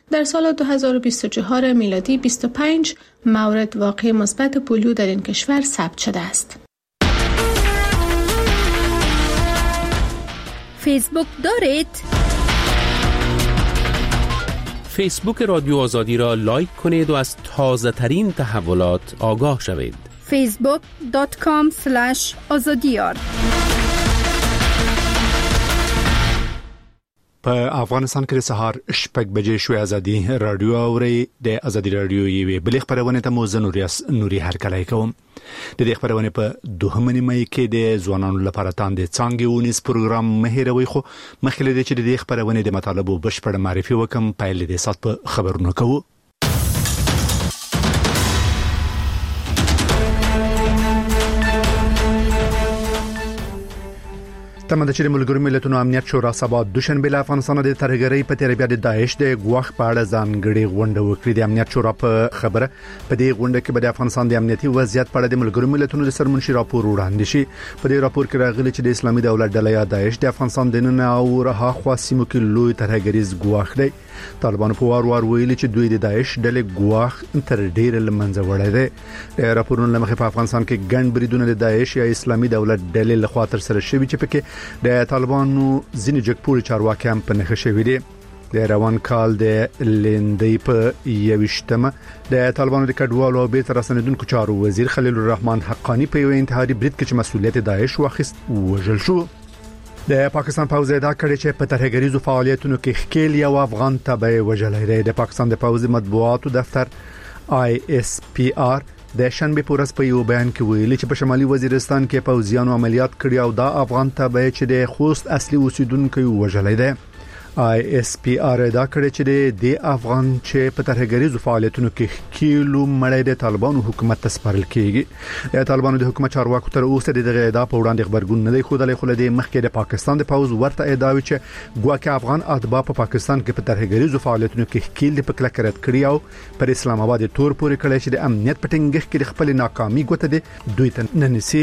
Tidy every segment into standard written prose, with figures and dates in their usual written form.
در سال 2024 میلادی 25 مورد واقع مثبت پولیو در این کشور ثبت شده است. فیسبوک دارید؟ فیسبوک رادیو آزادی را لایک کنید و از تازه ترین تحولات آگاه شوید. facebook.com/azadiyar په افغانستان کې د سهار 6 بجې شوې ازادي رادیو اوري د ازادي رادیو یوې بلې خبرونه ته موزه نوري هرکلای کوم. د دې خبرونه په 2 مې کې د ځوانانو لپاره تاند څنګه ونیس پروګرام مهیروي خو مخکې د چې د خبرونه د مطالبه بشپړ معرفي وکم پایل د سات په خبرونه کوو. تمه چې ملګرو ملتونو امنیت شورا سبا دوشنبه له افغانستان د ترهګرۍ په تیربیا د داعش د غوښ په اړه ځانګړي غونډه وکړي. د امنیت شورا په خبره په دې غونډه کې د افغانستان د امنیتي وضعیت په اړه د ملګرو ملتونو د سرمنشي راپور وړاندې شي. په دې راپور کې راغلي چې د اسلامي دولت ډله یا داعش د افغانستان د نن او رها خاصمو کې لوی ترهګریز غوښ دی. طالبان په وار ویلي چې دوی د داعش ډلې غوښ تر ډیره لمنځه وړي دي. راپورونه لمخې په افغانستان کې ګڼ بریدونه د داعش یا اسلامي دولت ډلې لخوا تر سره شوي چې پکې د طالبانو ځینې جګپوري چارواکي هم په نښه شوي دي. د روان کال د لندې په 21مه د طالبانو د کډوالو او بیت رسندونکو چارو وزیر خلیل الرحمن حقانی په یو انتحاري برید کې چې مسؤلیت داعش واخیست وژل شو. د پاکستان پوځ دا کړي چې په ترهګریزو فعالیتونو کې ښکیل یو افغان تبعه وژلای دی. د پاکستان د پوځ مطبوعاتو دفتر ISPR د شنبه پورس په یو بیان کې ویلي چې په شمالي وزیرستان کې پوځیانو عملیات کړي او دا افغان تبعه چې د خوست اصلي اوسیدونکو وژلای دی. ISPR دا کړي چې د افغان چې په ترهګریزو فعالیتونو کې کیلو مړی د طالبانو حکومت ته سپارل کیږي. د طالبانو د حکومت چارواکو تر اوسه دغه ادعا په وړاندې خبرګون نه دی خوده خو د مخکې د پاکستان د پوځ ورته ادعا وی چې ګواکې افغان اتباع په پاکستان کې په ترهګریزو فعالیتونو کې کیل د پکله کرت کړی او پر اسلام آباد تور پورې کړی چې د امنیت پټنګخ کې خپل ناکامي ګوته دي دوی ته ننسي.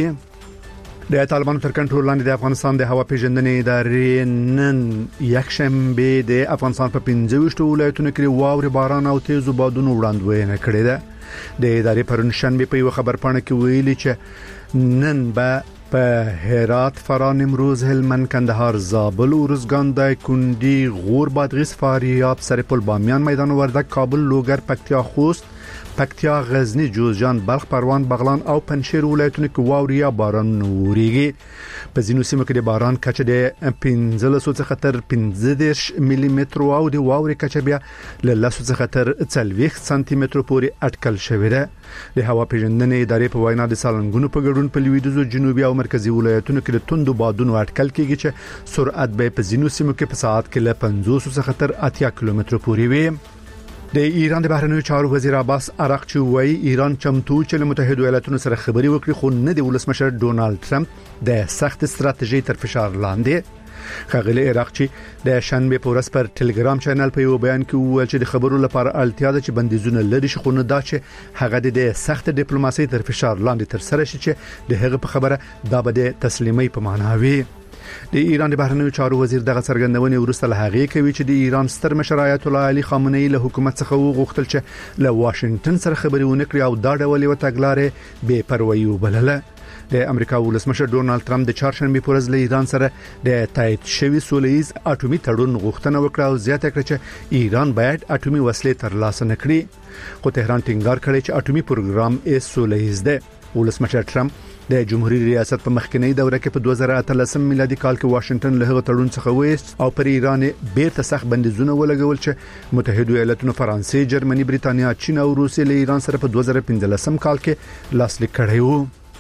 د طالبانو تر کنټرول لاندې د افغانستان د هوا پیژندنې ادارې نن یکشنبه د افغانستان په 25 ولایتونو کې واوري باران او تیزو بادونو وړاندوینه کړې ده. د ادارې پرون شنبه په یو خبر پاڼه کې ویلي چې نن په هرات، فراه، نیمروز، هلمند، کندهار، زابل، ارزګان، دایکنډي، غور، بادغیس، فاریاب، سرپل، بامیان، میدان وردګ، کابل، لوګر، پکتیا، خوست، پکتیا، غزنی، جوزجان، بلخ، پروان، بغلان او پنځیر ولایتونو کې واوري یا باران وریږي. په ځینو سیمو کې د باران کچه د 15 څخه تر 15 ملي متر او د واوري کچه بیا له 10 څخه تر 40 سانتي متر پورې اټکل شوې ده. د هوا پیژندنې ادارې په وینا د سالنګونو په ګډون په لویدیځو، جنوبي او مرکزی ولایتونو کې د توندو بادونو اټکل کیږي چې سرعت به په ځینو سیمو کې په ساعت کې له 50 څخه تر 80 کیلومتر پورې وي. د ایران د بهرنیو چارو وزیر عباس عراقچی وایي ایران چمتو چې له متحده ایالاتونو سره خبري وکړي خو نه د ولسمشر ډونالد ټرمپ د سخت ستراتیژي تر فشار لاندې. خغلی عراقچی د شنبه پورس پر ټلګرام چینل په یو بیان کې وویل چې د خبرو لپاره اړتیا ده چې بندیزونه لري شي خو نه دا چې هغه د سخت ډیپلوماسي تر فشار لاندې تر سره شي چې د هغه په خبره دا به د تسلیمي په معنا وي. د ایران د بهرنیو چارو وزیر دغه څرګندونې ورسته له هغه کوي چې د ایران ستر مشر آیت الله علي خامنه‌ای له حکومت څخه وغوښتل چې له واشنگټن سره خبري ونکړي او دا ډول یو تګلارې بے پروايي وبلله. د امریکا ولسمشر ډونالد ټرمپ د چهارشنبه پر ورځ له ایران سره د تایید شوی سولهییز اټومي تړون غوښتنه وکړه او زیاته کړه چې ایران باید اټومي وسلې ترلاسه نکړي. خو تهران ټینګار کړی چې اټومي پروګرام یې سولهییز دی. ولسمشر ټرمپ د جمهوریت ریاست په مخکنی دوره کې په 2013 میلادي کال کې واشنگټن له هغه تړون څخه وېست او پر ایران بیرته سخت بندیزونه ولګول چې متحده ایالاتونو، فرانسې، جرمني، بریتانیا، چین او روسیې له ایران سره په 2015 کال کې لاسلیک کړی وو.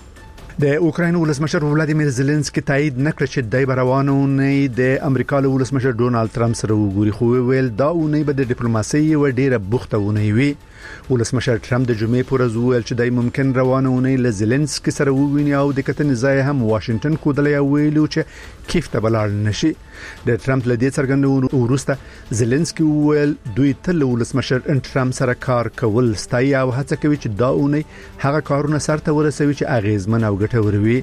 د اوکراین ولسمشر ولادیمیر زيلنسکي تایید نکړ چې دای بروانونه د امریکا له ولسمشر ډونالد ټرمپ سره وګوري خو ویل دا اونۍ به د ډیپلوماسي و ډیره بوختونه وي. ولسمشر ټرمپ د جمعې پر ورځ ویل چې دای ممکن روانونه له زيلنسکي سره وویني او د کتنې ځای هم واشنگټن کودلې ویلو چې کیف ته بلار نشي. د ټرمپ له دې څرګندونو وروسته زيلنسکي ویل دوی تل ولسمشر ټرمپ سره کار کول ستایي او هڅه کوي چې دا اونۍ هغه کارونه سرته ورسوي چې اغیزمن او ګټور وي.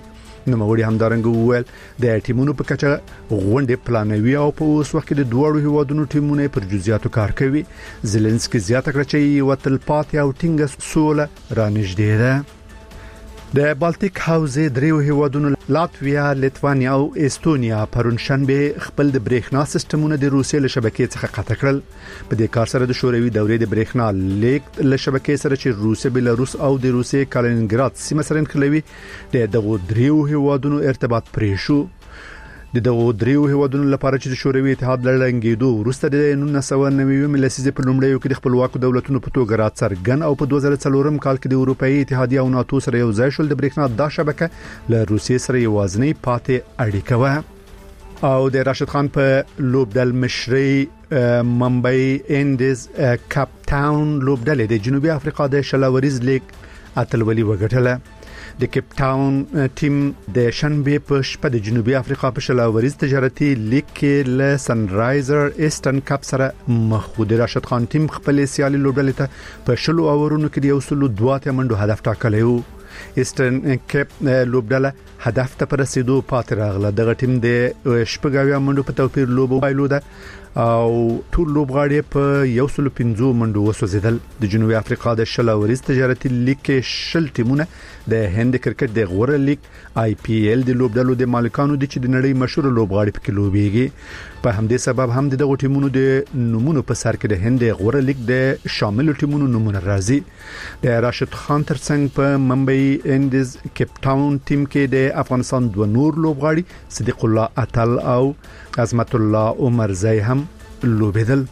نوموړي همدارنګه وویل د ټیمونو په کچه غونډې پلانوي او په اوس وخت کې د دوه هیوادونو ټیمونه پر جزئیاتو کار کوي. زيلنسکي زیاته کړه چې یو تلپاتې او ټینګه سوله رانږدې ده. د بالټیک حوزې دریو هیوادونو لاتویا، لیتوانیا او استونیا پرون شنبه خپل د برېښنا سیستمونه د روسیې له شبکې څخه قطع کړل. په دې کار سره د شوروي دورې د برېښنا لیک له شبکې سره چې روسیه، بلاروس او د روسیې کالینینګراد سیمه سره نښلوي د دغو دریو هیوادونو ارتباط پرې شو. د دغو دریو هیوادونو لپاره چې د شوروي اتحاد لړنګېدو وروسته د 1990 لسیزې په لومړیو کې د خپلواکو دولتونو په توګه راڅرګن او په 2004 کال کې د اروپאי اتحادیه او ناتو سره یو ځای شول د برېښنا دا شبکه له روسیې سره یوازنی پاتې اړیکه و. او د راشد خان په لوبډل مشري ممبئی انډیز کاپ ټاون لوبډل د جنوبي افریقا د شلاوریز لیگ اتلولي وګټله. د کیپ ټاون ټیم د شنبه په شپه د جنوبي افریقا په شلاوریز تجارتي لیگ کې له سنرایزر ایسټرن کپ سره مخ و. د راشد خان ټیم خپل سیالي لوبډل ته په شلو اورونو کې د یو سلو 2 منډو هدف ټاکلی و. ایسټرن کپ لوبډل هدف ته پر رسیدو پاتې راغله. دغه ټیم د شپږاویا منډو په توپیر لوب وبایلوده او ټول لوبغاړي په 115 منډو وسوځیدل. د جنوبي افریقا د شلاوریز تجارتي لیگ کې شل ټیمونه د هند کرکټ د غوره لیگ IPL د لوبډلو د مالکانو دي چې د نړۍ مشهور لوبغاړي پکې لوبيږي. په همدې سبب هم دغه ټیمونو د نمونه په سر کې د هند غوره لیگ د شامل ټیمونو نمونه راځي. د راشد خان ترڅنګ په ممبئی انډیز کیپ ټاون ټیم کې د افغانستان دوه نور لوبغاړي صدیق الله اتل او عظمت الله عمرزی هم لوبیدل.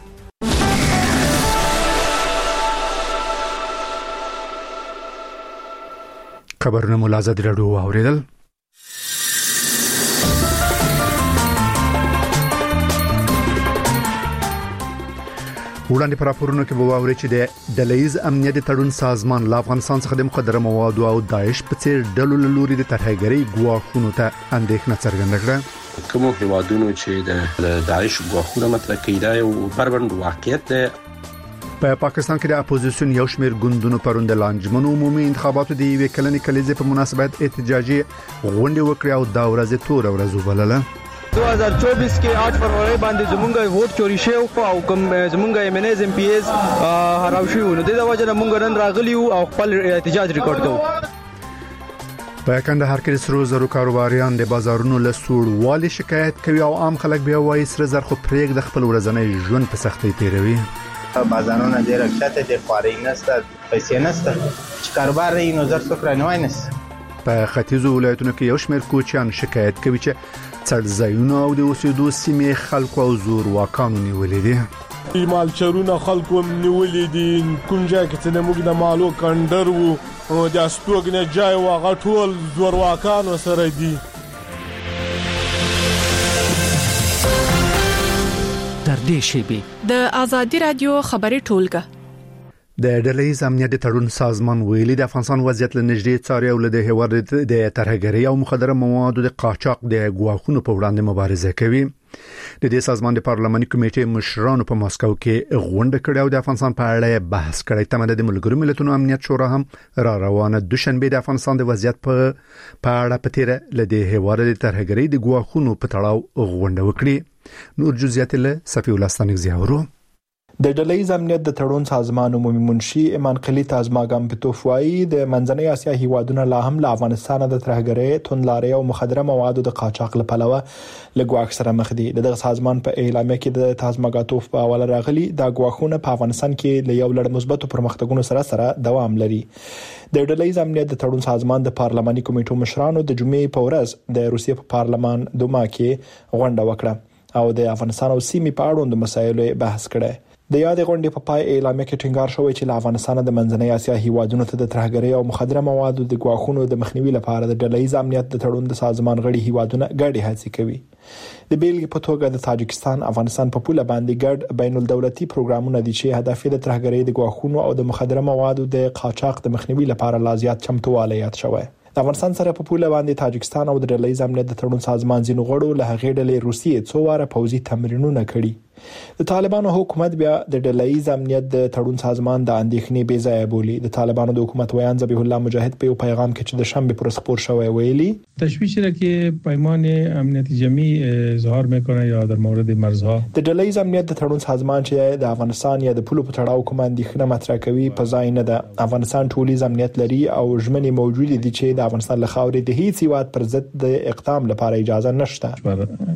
خبرونه ملازم راډیو اوریدل. وړاندې پر راپورونو کې وواوري چې د ډلهیز امنیت تړون سازمان له افغانستان څخه د مخدره موادو او داعش په څیر ډلو له لوري د ترهګرۍ ګواښونو ته اندېښنه څرګنده کړه. کوم هیوادونو چې د داعش ګواښونه مطرح کړي دا یو بربند واقعیت ده. په پاکستان کې د اپوزیشن یو شمېر ګوندونو پرون د لانجمن عمومي انتخاباتو د یوې کلنې کلیزې په مناسبت احتجاجي غونډه وکړه او دا ورځ تور ورځ وبلله. 2024 کې 8 فروری باندې زمونږ ووټ چوری شو او کوم زمونږ MNAs MPs هراو شو نو د وجه مونږ نن راغلی او خپل احتجاج ریکارډ کوو. په کندهار کې سرو زرو کاروباریان د بازارونو له سوړوالي شکایت کوي او عام خلک بیا وایي سر زر خو پرېګ د خپل ورځنی ژوند په سختۍ تیروي. بازارونه ډېر اکثر د خواري نسته پیسې نسته چې کاروبار یې نو زر څوک نه وای نس. په ختیځو ولایتونو کې یو شمېر کوچیان شکایت کوي چې څړځایونه او د اوسېدو سیمې خلکو او زور واکانو نیولې دي. مالچرونه خلکو نیولې دي. کونجا کې چې موږ د مالو کندر وو او د استوګنه جای واغ ټول زور واکانو سره دي. در دې شیبه د ازادي رادیو خبري ټولګه د ډلهیز امنیت تړون سازمان ویلي د افغانستان وضعیت له نږدې څاري او له هیواد د ترهګرۍ او مخدره موادو د قاچاق د ګواښونو په وړاندې مبارزه کوي. د دې سازمان د پارلماني کمیټې مشرانو په ماسکو کې غونډه کړې او د افغانستان په اړه بحث کړی. تمه د ملګرو ملتونو امنیت شورا هم را روانه دوشنبه د افغانستان د وضعیت په اړه په تیره ل د هیواد د ترهګرۍ د ګواښونو په تړاو غونډه وکړي. نور جزئیات له صفی الله ستانګزیاورو. د ډلهیز امنیت د تړون سازمان عمومي منشي ایمان خلیل تازماګم په توفوایی د منځنۍ اسیا هیوادونو لا هم له افغانستان د ترهګرۍ توندلاري او مخدره موادو د قاچاق لپاره لګواک سره مخ دي. د سازمان په اعلامیه کې د تازماګاتوف په حواله راغلي دا ګواښونه په افغانستان کې له یو لړ مثبتو پرمختګونو سره دوام لري. د ډلهیز امنیت د تړون سازمان د پارلماني کمیټو مشرانو د جمعې په ورځ د روسیې په پارلمان دوما کې غونډه وکړه او د افغانستان او سیمې په اړوند مسایلو بحث کړه. د یاد غونډې په پای اعلامیه کې ټینګار شوی چې له افغانستان د منځنۍ اسیا هیوادونو ته د ترهګرۍ او مخدره موادو د ګواښونو د مخنیوي لپاره د ډلهیز امنیت د تړون د سازمان غړي هیوادونه ګډې هڅې کوي. د بیلګې په توګه د تاجکستان افغانستان په پوله باندې ګډ بین الدولتي پروګرامونه دي چې هدف یې د ترهګرۍ د ګواښونو او د مخدره موادو د قاچاق د مخنیوي لپاره لا زیات چمتووالی یاد شوی. د افغانستان سره په پوله باندې تاجکستان او د ډلهیز امنیت د تړون سازمان ځینو غړو له هغې ډلې روسیې څو واره پوځي تمرینونه کړي. د طالبانو حکومت بیا د ډله‌ایز امنیت د تړون سازمان د اندېښنې بې ځایه بولي. د طالبانو د حکومت ویان ذبیح الله مجاهد په یو پیغام کې چې د شنبه پر خبر شوی ویلي تشویش را که پیمان امنیت جمعی اظهار میکنه یا در مورد مرزها د ډله‌ایز امنیت د تړون سازمان چې د افغانستان یا د پولو په تړاو کوم اندېښنه مطرح کوي په ځای نه ده. افغانستان ټولیز امنیت لري او ژمنې موجود دي چې د افغانستان له خاورې د هیڅ هیواد پر ضد د اقدام لپاره اجازه نشته.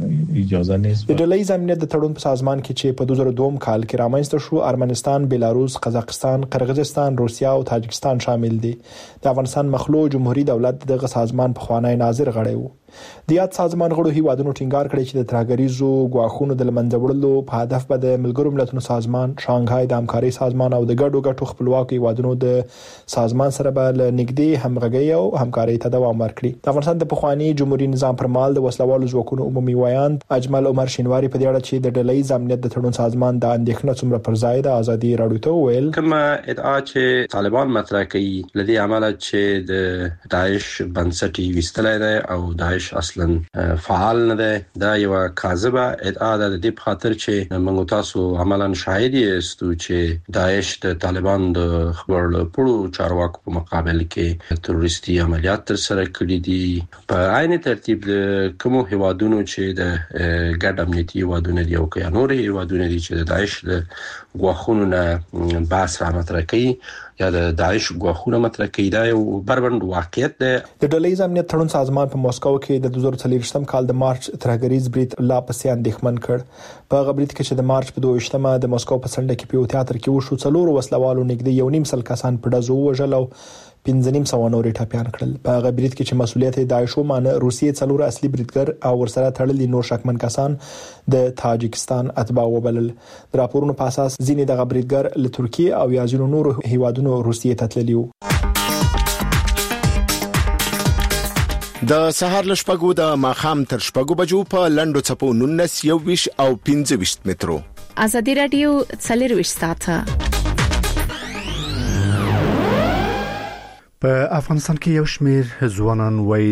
اجازه نیست. د ډله‌ایز امنیت د تړون په سازمان کې چې په 2002 کال کې رامنځته شو ارمنستان، بیلاروس، قزاقستان، قرغیزستان، روسیا او تاجکستان شامل دي. د افغانستان مخلوع جمهوریت دولت دغه سازمان په خوانی ناظر غړی وو. د یاد سازمان غړو هیوادونو ټینګار کړی چې د ترهګریزو غواخونو د لمنځه وړلو په هدف به د ملګرو ملتونو سازمان، شانګهای د همکارۍ سازمان او د ګډو خپلواکو هیوادونو د سازمان سره به نږدې همغږي او همکارۍ ته دوام ورکړي. د افغانستان د پخوانی جمهوریت نظام پر مهال د وسلوالو ځواکونو عمومي ویان اجمل عمر شینواری په دې اړه چې د ډله‌ایز امنیت د تړون سازمان د اندېښنې څومره پر ځای د ازادي راډیو ته ویل کما ادعا چې طالبان مطرح کوي لدی عمله چې د داعش بنسټي وستلای دی او داعش اصلا فعال نه دی. دا یو کاذبه ادعا ده د دې خاطر چې موږ تاسو عملاً شاهد یاستو چې داعش د طالبان د خبر پړو چارواکو په مقابل کې تروریستي عملیات تر سره کړي دي. په عین ترتیب کوم هیوادونو چې د ګډ امنیتي هیوادونو دی او که نور هیوادونو دي چې د داعش د غواخونو نه بحث را مطرح کوي یا د داعش غواخونه مطرح کوي دا یو بربند واقعیت ده. د ډله‌ایز امنیت تړون سازمان په مسکو کې د 2023 کال د مارچ ترهګریز برید لا پسې اندېښمن کړ. په غبرید کې چې د مارچ په 22مه د مسکو په سنډه کې په یو تیاتر کې وشو، څلور وسلوالو نږدې 1.5 کسان په ډزو وژل او 15 نورې ټاپیان کړل. په غبرید کې چې مسؤلیت داعش ومانه، روسیې څلور اصلي بریدګر او ورسره تړلي نور شکمن کسان د تاجکستان اتباع وبلل. د راپورونو په اساس ځینې د بریدګر له ترکیه او یا ځینو نورو هیوادونو روسیې ته تللي وو. د سهار لشپګو د ماخام تر شپګو بجو په لندو چپو 19 21 او 25 مترو. ازادي رادیو 24 ساعته. په افغانستان کې یو شمېر ځوانان وایي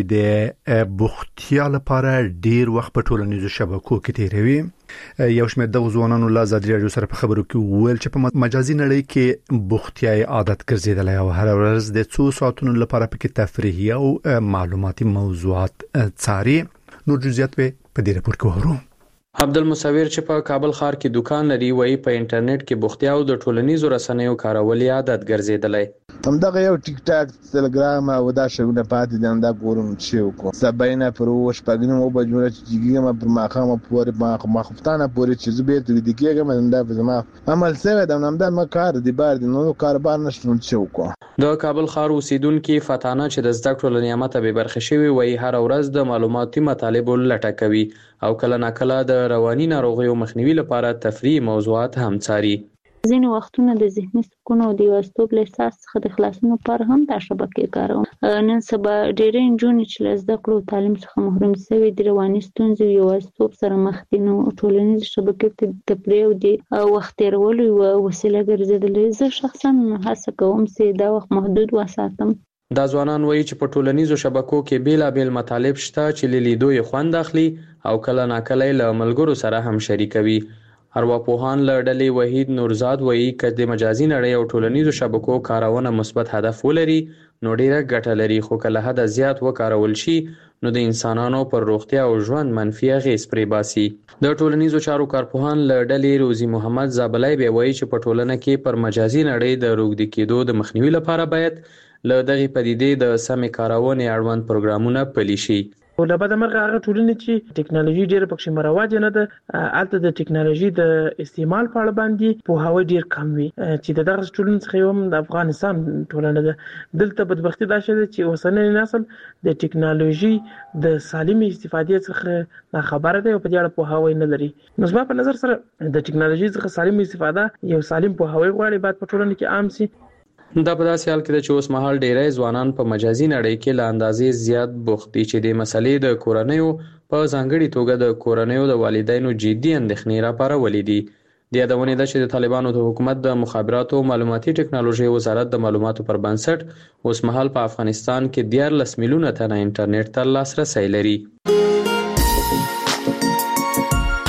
د بوختیا لپاره ډیر وخت په ټولنیزو شبکو کې تیروي. یو شمېر د ځوانانو له ازادي رادیو سره په خبرو کې ویل چې په مجازي نړۍ کې بوختیا عادت ګرځیدلی او هر ورځ د 2 ساعتونو لپاره پکې تفریحي او معلوماتي موضوعات څاري. نور جزئیات په دې راپور کې ورو. عبدالمصور چې په کابل ښار کې دکان لري وایي په انټرنیټ کې بوختیا او د ټولنیزو رسنیو کارول عادت ګرځیدلی. همدغه یو ټیک ټاک، تلګرام او دا شغله پاتې دي. دا ګورم چې وکړو سباینه پر شپږنه مو بجوړه چې کېږم پر ماخامه پورې ماخفتانه پورې چې زبېر دې کېږم دا په زما عمل سره د نامدار مکار دی بار دي نو کاروبار نشته چې وکړو. د کابل ښار اوسیدونکو فتانه چې د زده کړو لنیامت به برخه شوی وایي هر ورځ د معلوماتي مطالبو لټه کوي او کله ناکله د رواني ناروغیو مخنیوي لپاره تفریحي موضوعات هم څاري. ځینې وختونه د ذهني سکون او د یوازیتوب له احساس څخه د خلاصون لپاره هم دا شبکې کاروم. نن سبا ډېرې نجونې چې له زده کړو تعلیم څخه محروم شوي د رواني ستونزو او یوازیتوب سره مخ دي، نو ټولنیزې شبکې ته د تفریح او د وخت تېرولو یوه وسیله ګرځېدلې. زه شخصا هڅه کوم چې دا وخت محدود وساتم. دا ځوانان وایي چې په ټولنیزو شبکو کې بیلابیل مطالب شته چې له لیدو یې خوند اخلي او کله ناکله له ملګرو سره هم شریکوي. ارواپوهان له ډلې وحید نورزاد وایي چې د مجازي نړۍ او ټولنیزو شبکو کارونه مثبت هدف ولري نو ډیره ګټه لري، خو کله حد زیات وکارول شي نو د انسانانو پر روغتیا او ژوند منفي اغېز پرې باسي. د ټولنیزو چارو کارپوهان له ډلې روزي محمد زابلای به وایي چې په ټولنه کې پر مجازي نړۍ د روږدي کېدو د مخنیوي لپاره باید له دغه پدیدې د سمې کارونې اړوند پروګرامونه پلي شي. له بده مرغه هغه ټولنې چې ټکنالوژي ډېر پکې مروج نه ده، البته د ټکنالوژي د استعمال په اړه باندې پوهاوی ډېر کم وي چې دغه ټولنې څخه هم د افغانستان ټولنه ده. دلته بدبختی دا شته چې اوسنی نسل د ټکنالوژي د سالم استفادې څخه خبره ده او په دې اړه پوهاوی نه لري. نو زما په نظر سره د ټکنالوژي څخه سالم استفاده یو سالم پوهاوی غواړي باید په ټولنه کې عام شي. دا په داسې حال کې ده چې اوس مهال ډیری ځوانان په مجازي نړۍ کې له اندازې زیات بوخت دي چې د مسلې د کورنیو په ځانګړي توګه د کورنیو د والدینو جدي اندېښنې راپارولې دي. د یادونې ده چې د طالبانو د حکومت د مخابراتو او معلوماتي ټکنالوژي وزارت د معلوماتو پر بنسټ اوس مهال په افغانستان کې 14 میلیونه تنه انټرنیټ ته لاسرسی لري.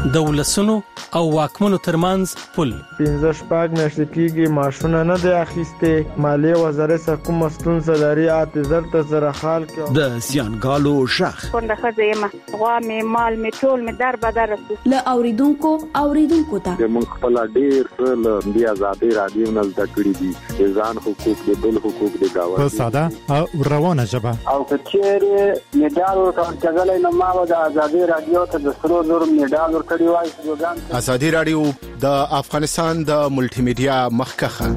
د ولسونو او واکمنو ترمنځ پل 15 میاشتې کېږي ماشونه نه دی اخیسته مالیه وزارت کوم ستونزه لري اعتذار ته سره حال کې د سیانګالو شخ څنګه خزه ما غوا می مال می ټول می در بدر له اوریدونکو ته موږ خپل ډیر له بیا آزادي رادیو نه زده کړی دي ځان حقوق د بل حقوق د گاوه په ساده او روانه ژبه او کچېره میډال ورکړل نو ما د آزادي رادیو ته د سرو زر میډال ورکړی وای. ازادي رادیو د افغانستان د ملټي میډیا مخکخه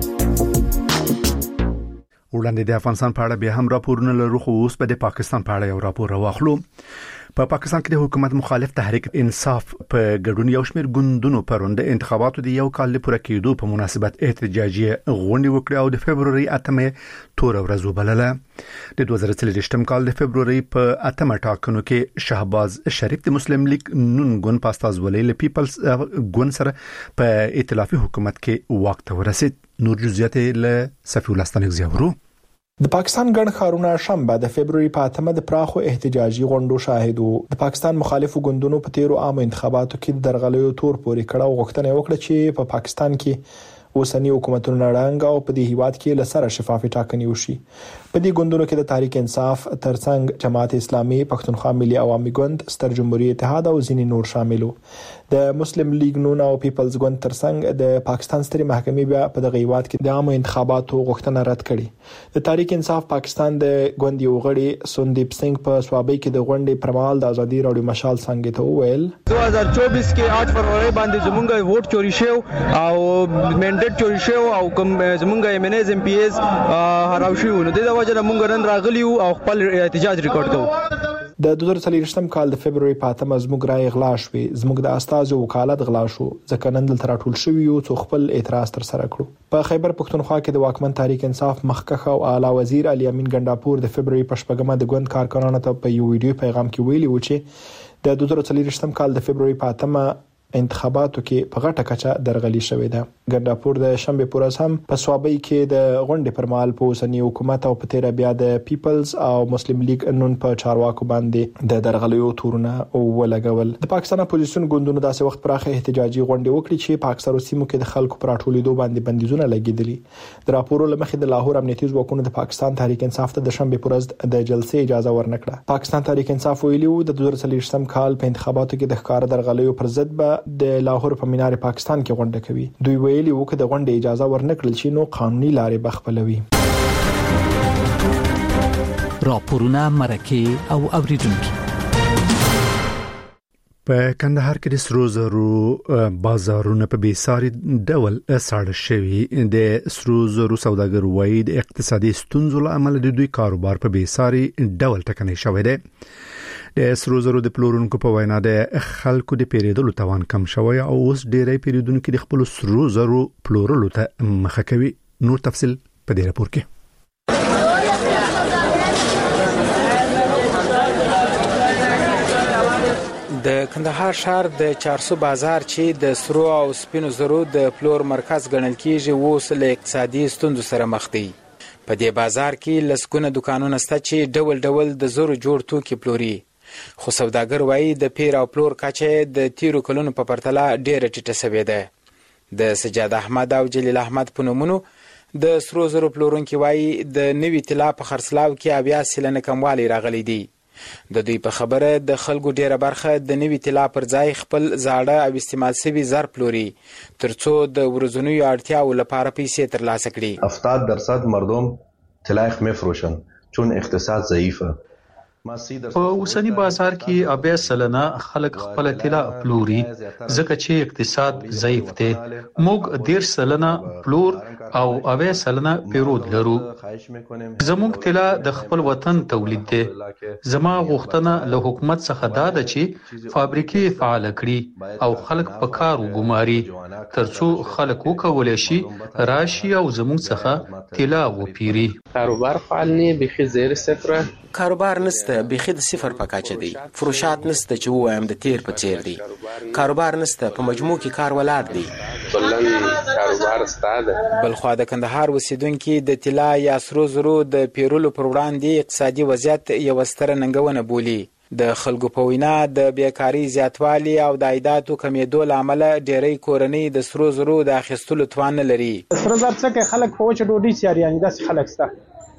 وړاندې د افغانستان په اړه به هم راپورونه لرو خو اوس به د پاکستان په اړه یو راپور واخلو. په پاکستان کې د حکومت مخالف تحریک انصاف په ګډون یو شمېر ګوندونو پروند انتخاباتو د یو کال لپاره کېدو په مناسبت احتجاجي غونډه وکړه او د فبروري 8 تور ورځ وبلله. د 2023 کال د فبروري په 8 ټاکنو کې شهباز شریف د مسلم لیگ نون ګوند پاستاز ولې له پیپلز ګوند سره په ائتلافي حکومت کې واک ته ورسید. نور جزئیات له صفی الستانک زیورو. د پاکستان ګڼ ښارونه شنبه د فبروري په 8 د پراخو احتجاجي غونډو شاهد وو. د پاکستان مخالفو ګوندونو په تیرو عامو انتخاباتو کې د درغلیو تور پورې کړه او غوښتنه وکړه چې په پاکستان کې اوسنی حکومتونو نړنګ او په دې هیواد کې لسره شفافي ټاکنې وشي. په دې ګوندونو کې د تحریک انصاف ترڅنګ جماعت اسلامي پښتونخوا ملي عوامي ګوند ستر جمهوریت اتحاد او ځینې نور شاملو. د مسلم لیگ نون او پیپلز ګوند ترڅنګ د پاکستان ستري محکمې بیا په دغه هیواد کې د عامو انتخاباتو غوښتنه رد کړې. د تحریک انصاف پاکستان د ګوند یو غړي سندیپ سنگ په سوابۍ کې د غونډې پرمهال د ازادي راډیو مشال څنګه ته وویل 2024 کې 8 فروری باندې زمونږ ووټ چوری شو او منډیټ چوری شو او کوم زمونږ ایم ان ایز ام پی ایز هراو شو نو د وجه مونږ نن راغلی او خپل احتجاج ریکارډ کوو. د 2023 کال د فبروري په 8 زموږ رای غلا شوې زموږ د استازو وکالت غلا شو ځکه نن دلته راټول شوی یو څو خپل اعتراض تر سره کړو. په خیبر پښتونخوا کې د واکمن تحریک انصاف مخکخ او اعلی وزیر علي امین ګنداپور د فبروري په 8 د ګوند کارکونانو ته په یو ویډیو پیغام کې ویلي و چې د 2023 کال د فبروري په 8 انتخاباتو کې په غټه کچه درغلي شوې ده. ګنداپور د شنبه پورز هم په سوابۍ کې د غونډې پر مهال په اوسنی حکومت او په تیر بیا د پیپلز او مسلم لیگ نون په چارواکو باندې د درغلیو تورونه ولګول. د پاکستان اپوزیسیون ګوندونو داسې وخت پراخه احتجاجي غونډې وکړي چې په اکثرو سیمو کې د خلکو پر راټولېدو باندې بندیزونه لګیدلي. د راپورو لمخې د لاهور امنیتي ځواکونو د پاکستان تحریک انصاف ته د شنبه پورز د جلسې اجازه ورنکړه. پاکستان تحریک انصاف ویلي و د 2023 کال په انتخاباتو کې د ښکار درغلیو پر ضد به د لاهور په مینار پاکستان کې غونډه کوي. دوی ویلي و چې د غونډې اجازه ورنکړل شي نو قانوني لارې بخپلوي. راپورونه مرکه او اوریدونکو په کندهار کې د سرو زرو بازارونه په بیساري ډول ساړه شوي. د سرو زرو سوداګر وایي د اقتصادي ستونزو له امله د دوی کاروبار په بیساري ډول ټکنی شوی دی. د سرو زرو د پلورونکو په وینا د خلکو د پیریدلو توان کم شوی او اوس ډېری پیریدونکو د خپل سرو زرو پلورلو ته مخه کوي. نور تفصیل په دې راپور کې. د کندهار شهر د 400 بازار چې د سرو او سپینو زرو د پلور مرکز ګڼل کیږي اوس له اقتصادي ستونزو سره مخ دی. په دې بازار کې لسګونه دکانونه شته چې ډول ډول د زرو جوړ توکي پلوري. خو سوداګر وایي د پیر او پلور کچه د تیرو کلونو په پرتله ډېره ټیټه شوې ده. د سجاد احمد او جلیل احمد په نومونو د سرو زرو پلورونکي وایي د نوي طلا په خرڅلاو کې 80% کموالی راغلی دی. د دوی په خبره د خلکو ډیره برخه د نوي طلا پر ځای خپل زاړه او استعمال شوي زر پلوري ترڅو د ورځنیو اړتیاو لپاره پیسې ترلاسه کړي. 70% مردم طلا میفروشن چون اقتصاد ضعیفه. په اوسنی بازار کې 80% خلک خپل طلا پلوري ځکه چې اقتصاد ضعیف دی. موږ 10% پلور او 80% پیرود لرو. زموږ طلا د خپل وطن تولید دی. زما غوښتنه له حکومت څخه دا ده چې فابریکې فعال کړي او خلک په کار وګماري ترڅو خلک وکولای شي راشي او زموږ څخه طلا وپیري. کاروبار فعال نه بخي زیر صفر. کاروبار نسته بخي د صفر په کچه دی. فروشات نسته چې وایم د تیر په څیر دی. کاروبار نسته په مجموع کې کار ولاړ دی. بلن کاروبار ستاده. بلخوا د کندهار اوسیدونکي د طلا یا سرو زرو د پیرولو پر وړاندې اقتصادي وضعیت یو ستره ننګونه بولي. د خلکو په وینا د بیکاری زیاتوالی او د عایداتو کمیدو لامل ډېری کورنۍ د سرو زرو د اخیستلو توان نه لري. سره زر څخه خلک په وچه ډوډۍ سیاري یعنی داسې خلک سته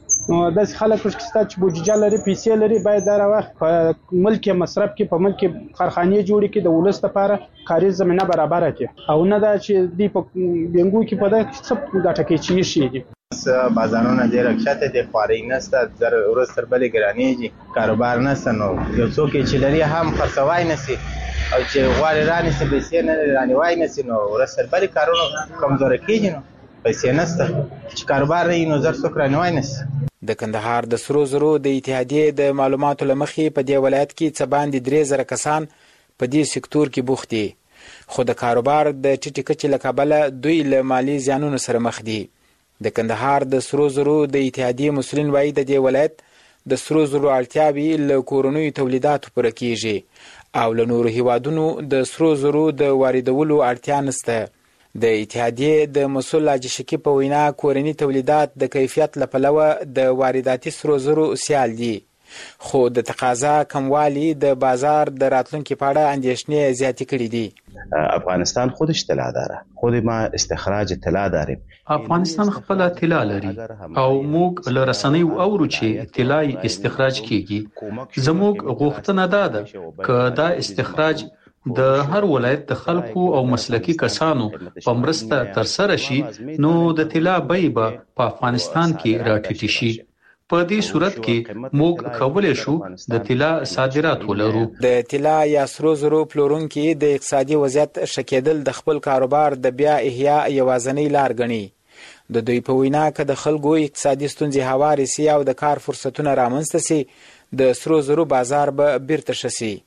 داسې خلک چې بودیجه لري پیسې لري باید دا وخت په ملک مصرف کې په ملک کارخانې جوړې کې د ولس لپاره کاري زمينه برابر کړي او نه دا چې دی په بنګو کې په دغه څه ګټه کې چي شي دي. بازارونه ډېر کښته دي خواري نشته زر ورځ تر بلې ګرانېږي کاروبار نشته نو یو څوک چې لري هم خرڅوای نشي او چې غواړي رانیسي پیسې نه رانیوای نشي نو ورځ تر بلې کارونه کمزوري کېږي نو پیسې نشته چې کاروبار نه نو زر څوک رانیوای نشي. د کندهار د سرو زرو د اتحادیې د معلوماتو لمخې په دې ولایت کې څه باندې 3000 کسان په دې سکتور کې بوخت دي خو د کاروبار د ټیټې کچې له کبله دوی له مالي زیانونو سره مخ دي. د کندهار د سرو زرو د اتحادیې مسؤلین وایي د دې ولایت د سرو زرو اړتیاوې له کورنیو تولیداتو پوره کیږي او له نورو هیوادونو د سرو زرو د واردولو اړتیا نشته. د اتحادیې د مسؤل حاجي شکیب په وینا کورني تولیدات د کیفیت له پلوه د وارداتي سرو زرو سیال دي خو د تقاضا کموالی د بازار د راتلونکي په اړه اندېښنې زیاتې کړې دي. افغانستان خودش طلا داره خود ما استخراج طلا داریم. افغانستان خپل طلا لري او موږ له رسنیو اورو چې طلا استخراج کیږي. زموږ غوښتنه ده چې دا استخراج د هر ولایت د خلکو او مسلکی کسانو په مرسته تر سره شي نو د طلا بیه په افغانستان کې راټیټ شي. په دې صورت کې موږ کولای شو د طلا صادرات ولرو. د طلا یا سرو زرو پلورونکي د اقتصادي وضعیت ښه کېدل د خپل کاروبار د بیا احیا یوازینۍ لار ګڼي. د دوی په وینا که د خلکو اقتصادي ستونزې هوارې سي او د کار فرصتونه رامنځته سي د سرو زرو بازار به بیرته ښه سي.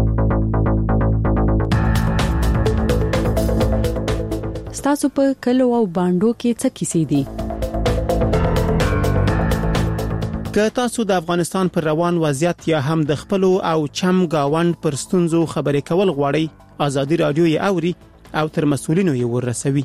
ستاسو په کلو او باندو کې څه کیسې دي؟ که تاسو د افغانستان پر روان وضعیت یا هم د خپل او چم گاوند پر ستونزو خبرې کول غواړئ ازادي رادیو یې اوري او تر مسؤلینو یې ورسوي.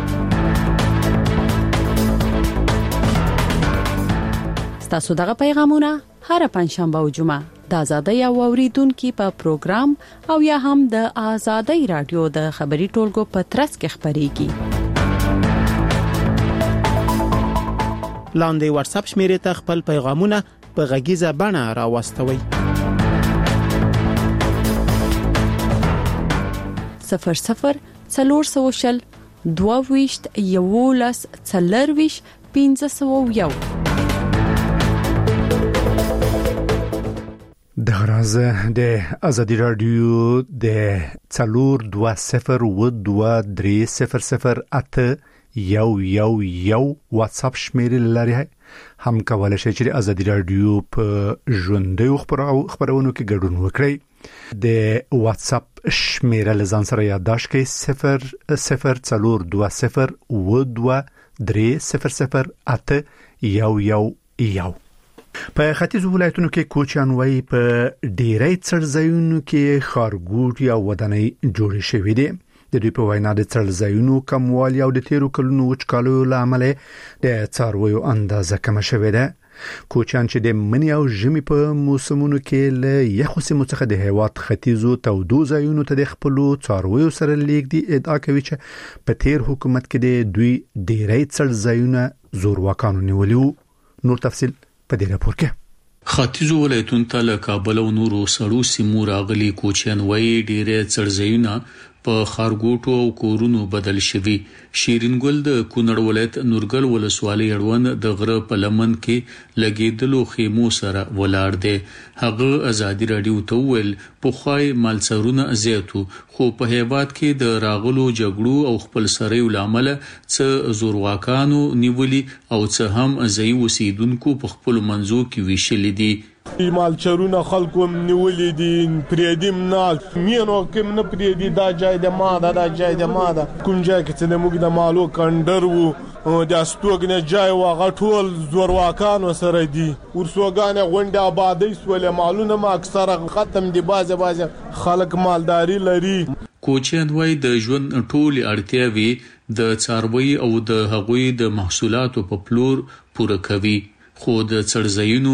ستاسو دغه پیغامونه هر پنځشنبه او جمعه د آزادۍ او اوریدونکو په پروګرام او یا هم د آزادۍ رادیو د خبري ټولګو په ترڅ کې خبريږي. لاندې واتس اپ شمیرې ته خپل پیغامونه په غږیزه بڼه راوستوي. 00 400 22 11 40 501 د غراز د ازادي رادیو د 42022300 یو واتس اپ شمیرې لري هم کولای شئ چې ازادي رادیو په ژوندۍ خبرونو کې ګډون وکړئ. د واتس اپ شمیره لزان سره یادداشت کړئ 00222300 په ختیځو ولایتونو کې کوچیان وای په ډیری څړځایونو کې خارګوټ یا ودانۍ جوړې شوې دي. د دوی په وینا د څړځایونو کموالي او د تیرو کلونو وچکالو لامل د څارویو اندازه کم شوې ده. کوچیان چې د منی او ژمي په موسمونو کې له یخو سیمو څخه د هیواد ختیځو تودو ځایونو ته د خپل څارویو سره لیږدي ادعا کوي چې په تیر حکومت کې د دوی ډیری څړځایونه زورواکانو نیولیو. نور تفصیل په دې راپور کې. ختیځو ولایتونو ته له کابل او نورو سړو سیمو راغلي کوچیان وایي ډېر څړځایونه په خارګوټو او کورونو بدل شوي. شیرین ګل د کونړ ولایت نورګل ولسوالۍ اړوند د غره په لمن کې لګیدلو خیمو سره ولاړ دی. هغه ازادي رادیو ته ویل پخوای مالڅرونه زیاتو خو په هیواد کې د راغلو جګړو او خپل سره لامل څه زورواکانو نیولي او څه هم ځای وسیدونکو په خپل منځو کې ویشل دي. مالچرونه خلکو نیولې دي پریدیم نه مینو کوم نه پریدي دا جای د ماده دا جای د ماده کوم جای کې چې موږ د مالو کندر وو د استوګنه جای واغ ټول زورواکانو سره دي ورسوګانه غونډه آبادی سولې مالونه ما اکثره ختم دي بازه خلک مالداري لري. کوچیان وای د ژوند ټول اړتیاوي د څاروي او د هغوی د محصولاتو په پلور پوره کوي خو د څړځایونو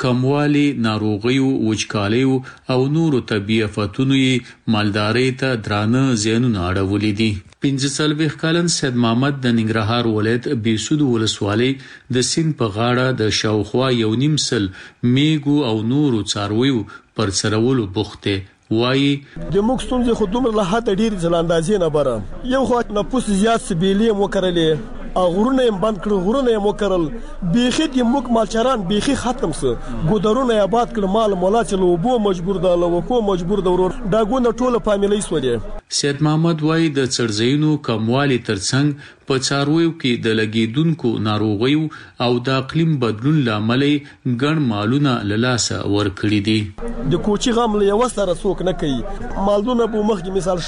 کموالی ناروغیو وچکالیو او نورو طبي آفتونو یې مالدارۍ ته درانه زیانونه اړولي دي. 45 کلن سید محمد د ننګرهار ولایت بیسود ولسوالۍ د سیند په غاړه د شاوخوا 1.5 سل میګو او نورو څارویو پر څرولو بوخته وایي د موږ ستونزې خو دومره له حده ډېرې ځلاندازې نه بره یو خو نفوس زیات سبیلي هم وکرلې غرونه یې بند کړل غرونه یې وکرل بیخي د موږ مالچران بیخي ختم سه ګودرونه یې آباد کړل مال مولا چې له اوبو مجبور ده له وکو مجبور ده ورور ډاګونه ټوله فامیلۍ سولې. سید محمد وایي د څړځایونو کموالی ترڅنګ په څارویو کې د لګیدونکو ناروغیو او د اقلیم بدلون لامل ګڼ مالونه له لاسه ورکړي دي. د کوچي غم له یو سره څوک نه کوي مالونه په مخکې مثال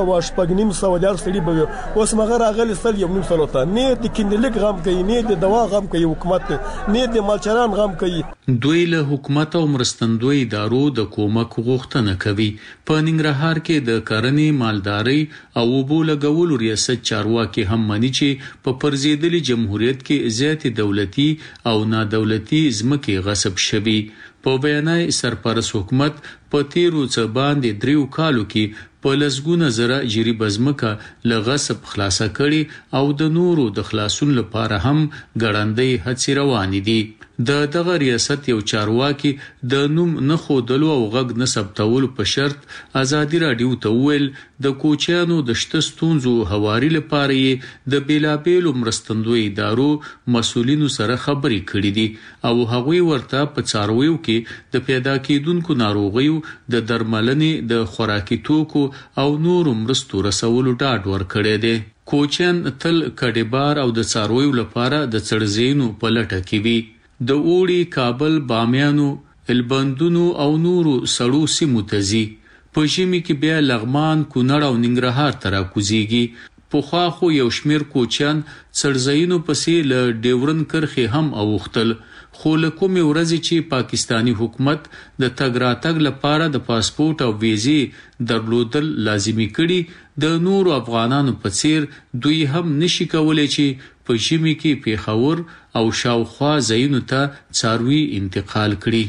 600 دلار سړي به اوس مغه راغلي سل یو نیم سلو ته نه د کندلیک غم کوي نه د دوا غم کوي حکومت نه د مالچران غم کوي. دوی له حکومت او مرستندوی ادارو د کومک غوښتنه کوي. په ننګرهار کې د کرنې مالدارۍ او اوبو لګولو ریاست چارواکي هم مني چې په پرزیدلي جمهوریت کې زیات دولتي او نادولتي ځمکې غصب شوي. په بیانای سرپرست حکومت په تیرو څه باندې 3 کالو کې په لسګونه زره جریب ځمکه له غصب خلاصه کړي او د نورو د خلاصون لپاره هم ګړندۍ هڅې روانې دي. د دغه ریاست یو چارواکي د نوم نه خودلو او غږ نه ثبتولو په شرط ازادي راډیو ته ویل د کوچیانو د شته ستونزو هواري لپاره یې د بیلابیلو مرستندوی ادارو مسولینو سره خبرې کړې دي او هغوی ورته په څارویو کې د پیدا کېدونکو ناروغیو د درملنې د خوراکي توکو او نورو مرستو رسولو ډاډ ورکړی دی. کوچیان تل کډبار او د څارویو لپاره د څړځایونو په لټه کې وي. د اوړي کابل بامیانو البندونو او نورو سړو سیمو ته ځي. په ژمي کې بیا لغمان کونړ او ننګرهار ته راکوزیږي. پخوا خو یو شمیر کوچیان څړځایونو پسې له ډیورن کرښې هم اوختل خو له کومې ورځې چې پاکستانی حکومت د تګ راتګ لپاره د پاسپورت او ویزې درلودل لازمي کړي د نورو افغانانو په څیر دوی هم نشي کولای چې په ژمي کې پیښور او شاوخوا ځایونو ته څاروي انتقال کړي.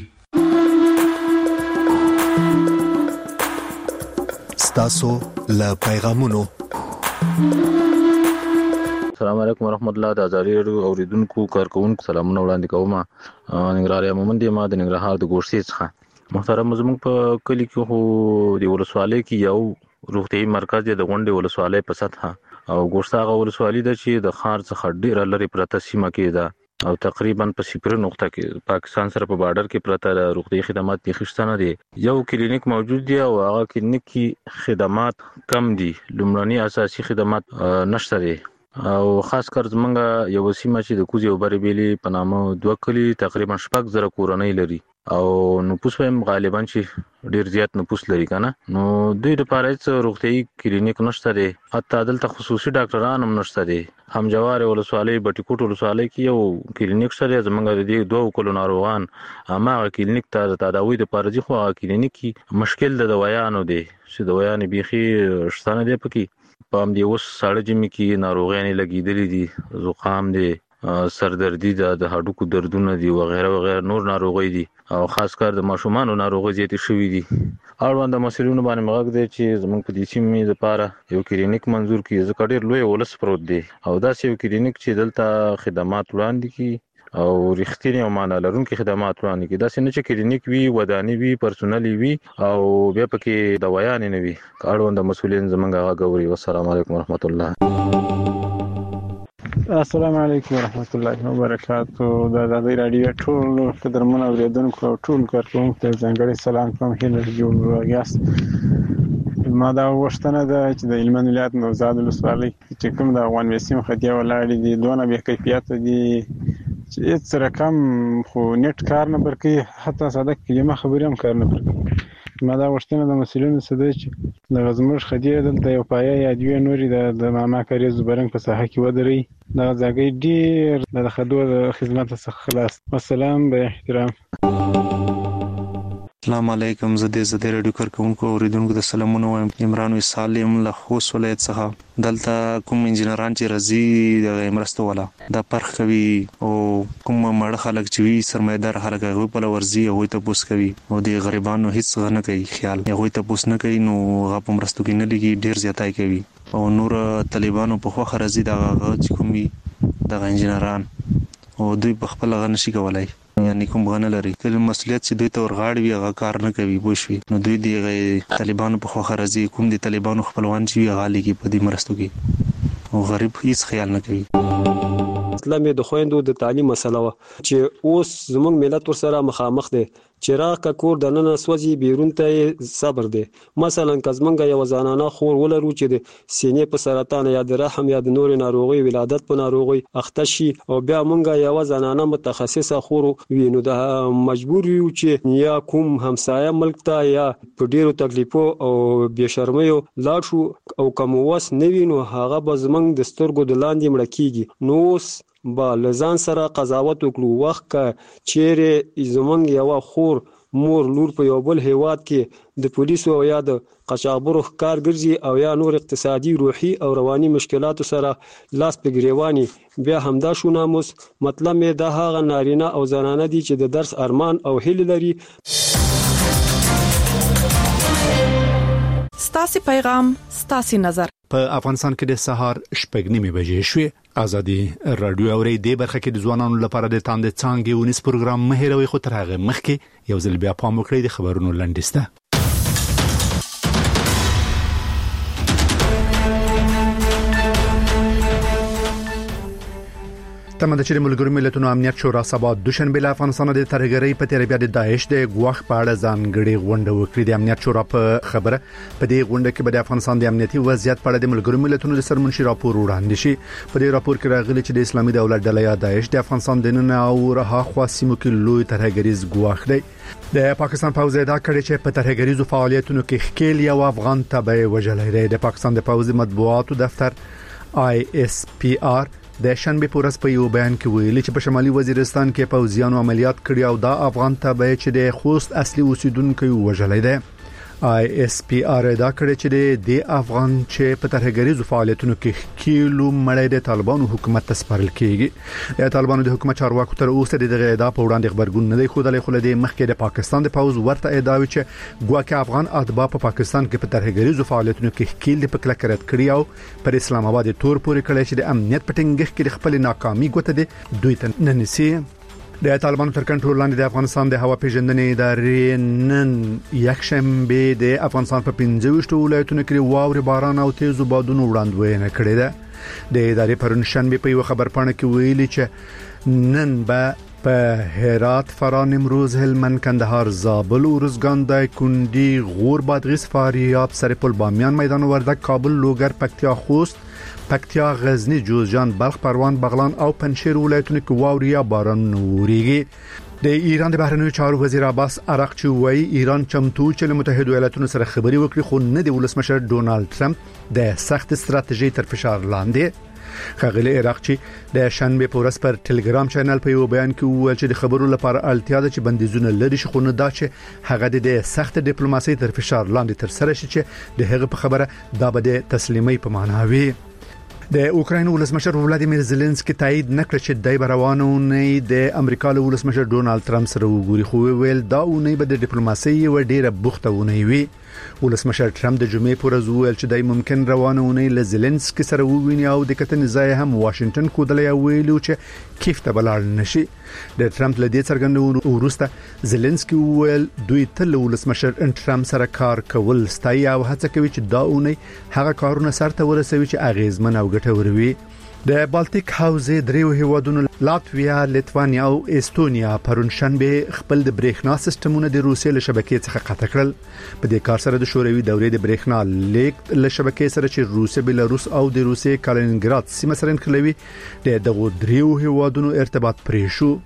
ستاسو له پیغامونو السلام علیکم ورحمت الله. د ازادي راډیو اوریدونکو کارکونکو سلامونه وړاندې کوم. ننګرهار مومند ما د ننګرهار د ګورسي څخه محترم زموږ په کلی کې خو د ولسوالۍ کې یو روغتيایي مرکز د غونډې ولسوالۍ په سطح او ګورساغه ولسوالۍ د چې د خار څخه ډیر لري پرته سیمه کې ده او تقریبا په 0 نقطه کې پاکستان سره په بارډر کې پرته روغتيایي خدمات د خښتنه دي. یو کلینیک موجود دی او هغه کلینیک کې خدمات کم دي. لومړني اساسي خدمات نشته دي او خاص کر زمونږ یو سیمه چې د کوزي او بربيلي په نامه 2 کلی تقریبا 6,000 کورنۍ لري او نفوس هم غالبا چې ډیر زیات نفوس لري کنه نو دوی لپاره هیڅ روغتيایي کلینیک نشته دي. حتی دلته خصوصي ډاکټران هم نشته دي. همجوار ولسوالۍ بټیکوټ ولسوالۍ کې یو کلینیک سره زمونږ د 2 کلو ناروغان هغه کلینیک ته تداوی لپاره ځي خو هغه کلینیک کې مشکل د دوايانو دي چې دوايان بيخي شتانه دي پکې په هم دی اوس ساړه جمی کې ناروغیاں لګیدلې دي زکام دي سردردي د هډوکو دردونه دي وغیرہ وغیرہ نور ناروغي دي او خاص کر د ماشومان ناروغي زیات شوې دي. اړوند مسلونو باندې مغږ دي چې زمونږ په دې سیمې لپاره یو کلینیک منظور کړي ځکه ډېر لوی ولس پروت دی او دا یو کلینیک چې دلته خدمات وړاندې کړي او رښتینی او معنا لرونکي خدمات وړاندې کړي. دا څنګه چې کلینیک وی ودانی وی پرسونالي وی او بیا پکې دوايان نه وي. اړوند مسولین زمونږه غوړي. والسلام علیکم ورحمت الله. السلام علیکم ورحمت الله وبرکاتہ. د ازادي راډیو ټول قدرمن اوریدونکو او ټول کارکونکو ته ځانګړي سلام کوم. هیله جوړ یاست. ما دا وښتنه ده چې د هلمند ولایت نوزاد ولسوالۍ چې کوم د افغان وسیم خدیا ولاړ دي دونه به کیفیت دي چې هیڅ رقم خو نت کار نه برکې حتی ساده کلمه خبرې هم کار نه برکې. ما دا وښتنه د مسلونو سده چې د غزموش خدیا دلته یو پایا یا دوی نوري د ماما کاری زبرنګ په ساحه کې ودري دا ځای ډیر د خدو خدمات څخه خلاص. والسلام به احترام. السلام علیکم. زه د رادیو کارکونکو اوریدونکو د سلامونه وایم. عمران سالم له خوست ولایت څخه. دلته کوم انجنیران چې راځي د مرستو والا دا پرخ کوي او کوم مړ خلک چې وي سرمایدار خلک هغه په ورزي او ته پوس کوي او د غریبانو هیڅ نه کوي خیال هغه ته پوس نه کوي نو هغه په مرستو کې نه لګي ډیر زیاتای کوي او نور طالبانو په خو خرزي دا چې کوم وي د انجنیران او دوی په خپل غن شي کولای یعنی کوم غن لري کله مسؤلیت چې دوی ته ورغاړي وي هغه کار نه کوي بوشوي نو دوی دی طالبانو په خو خرزي کوم دي طالبانو خپلوان چې غالي کې په دې مرستو کې او غریب هیڅ خیال نه کوي. اسلامي د خويندو د تعلیم مسله و چې اوس زموږ ملت ور سره مخامخ دي چې راکه کور د نن سوځي بیرون ته صبر دي. مثلا کزمنګ یو زنانه خور ولرو چې د سینې په سرطان یا د رحم یا د نور ناروغي ولادت په ناروغي اخته شي او بیا مونږه یو زنانه متخصصه خور وینو د مجبور یو چې یا کوم همسایه ملک ته یا په ډیرو تکلیفو او بې شرمیو لاړ شو او کوم وس نوینو هغه به زمنګ د سترګو د لاندې مړ کیږي. نو با لزان سره قضاوت وکړو وخت ک چیرې زمونږ یو خور مور لور په یو بل هیواد کې د پولیسو او یا د قاچاقبرو کار ګرځي او یا نور اقتصادي روحي او رواني مشکلاتو سره لاس په ګریواني بیا همدا شو ناموس مطلب مې د هغه نارینه او زنانه دي چې د درس ارمان او هیله لري. ستاسي پیغام ستاسي نظر. په افغانستان کې د سهار 8:30 بجې شوې. ازادي رادیو اوري د برخه کې د ځوانانو لپاره د تاند څنګه ونیس پروګرام مهیروي خو تر هغه مخکې یو ځل بیا پام وکړئ د خبرونو لنډیسته. تمه د ملګرو ملتونو امنیت شورا سبا دوشنبه له افغانستان د ترهګرۍ په تیر بیا د داعش د غوښ په اړه ځانګړي غونډه وکړه. د امنیت شورا په خبره په دې غونډه کې د افغانستان د امنیتي وضعیت په اړه د ملګرو ملتونو د سرمنشي راپور وړاندې شي. په دې راپور کې راغلي چې د اسلامي دولت ډله یا داعش د افغانستان د نن او رها خوا سیمو کې لوی ترهګریز غوښ دی. د پاکستان پوځ دا کړی چې په ترهګریزو فعالیتونو کې ښکیل یو افغان تبع وجلې دی. د پاکستان د پوځ مطبوعاتو دفتر ISPR د شنبه پورس په یو بیان کې ویلي چې په شمالي وزیرستان کې پوځیانو عملیات کړی او دا افغان تبع چې د خوست اصلي اوسیدونکو وژلې ده. ISPR دا کړی چې د افغان چې په ترهګریزو فعالیتونو کې کیلو مړی د طالبانو حکومت ته سپارل کیږي. د طالبانو د حکومت چارواکو تر اوسه دغه ادعا په وړاندې خبرګون نه دی خوده خو د مخکې د پاکستان د پوز ورته ادعا وی چې ګواکې افغان اتباع په پاکستان کې په ترهګریزو فعالیتونو کې کیل په کله کرت کړی او پر اسلام آباد تور پورې کړی چې د امنیت په ټینګښت کې خپل ناکامي ګوته دي دوی ته ننسي. د طالبانو تر کنټرول لاندې د افغانستان د هوا پیژندنې ادارې نن یکشنبه د افغانستان په 15 ولایتونو کې واوري باران او تیزو بادونو وړاندوینه کړې ده. د ادارې پرون شنبه په یو خبرپاڼه کې ویلي چې نن په هرات، فراه، نیمروز، هلمند، کندهار، زابل، ارزګان، دایکنډي، غور، بادغیس، فاریاب، سرپل، بامیان، میدان وردګ، کابل، لوګر، پکتیا، خوست، پکتیا، غزنی، جوزجان، بلخ، پروان، بغلان او پنجشیر ولایتونو کې واوري یا باران وریږي. د ایران د بهرنیو چارو وزیر عباس عراقچی وایي ایران چمتو چې له متحده ایالاتونو سره خبري وکړي خو نه د ولسمشر ډونالد ټرمپ د سخت ستراتیژي تر فشار لاندې. خغلی عراقچی د شنبه پورس پر ټلګرام چینل په یو بیان کې وویل چې د خبرو لپاره اړتیا ده چې بندیزونه لري شي خو نه دا چې هغه د سخت ډیپلوماسي تر فشار لاندې تر سره شي چې د هغه په خبره دا به د تسلیمي په معنا وي. د اوکراین ولسمشر ولادیمیر زيلنسکي تایید نکړ چې دای روانونه د امریکا له ولسمشر ډونالد ټرمپ سره وګوري خو ویل دا اونۍ به د ډیپلوماسي و ډیره بوختونه وي. ولسمشر ټرمپ د جمعې پر ورځ ویل چې دای ممکن روانونه له زيلنسکي سره وویني او د کتنې ځای هم واشنگټن کودلې ویلو چې کیف ته بلال نشي. د ټرمپ له دې څرګندونو وروسته زيلنسکي ویل دوی تل ولسمشر ټرمپ سره کار کول ستایي او هڅه کوي چې دا اونۍ هغه کارونه سرته ورسوي چې اغیزمن او ګټور وي. د بالټیک حوزې دریو هیوادونو لاتویا، لیتوانیا او استونیا پرون شنبه خپل د برېښنا سیستمونه د روسیې له شبکې څخه قطع کړل. په دې کار سره د شوروي دورې د برېښنا لیک له شبکې سره چې روسیه، بلاروس او د روسیې کالینینګراد سیمه سره نښلوي د دغو دریو هیوادونو ارتباط پرې شو.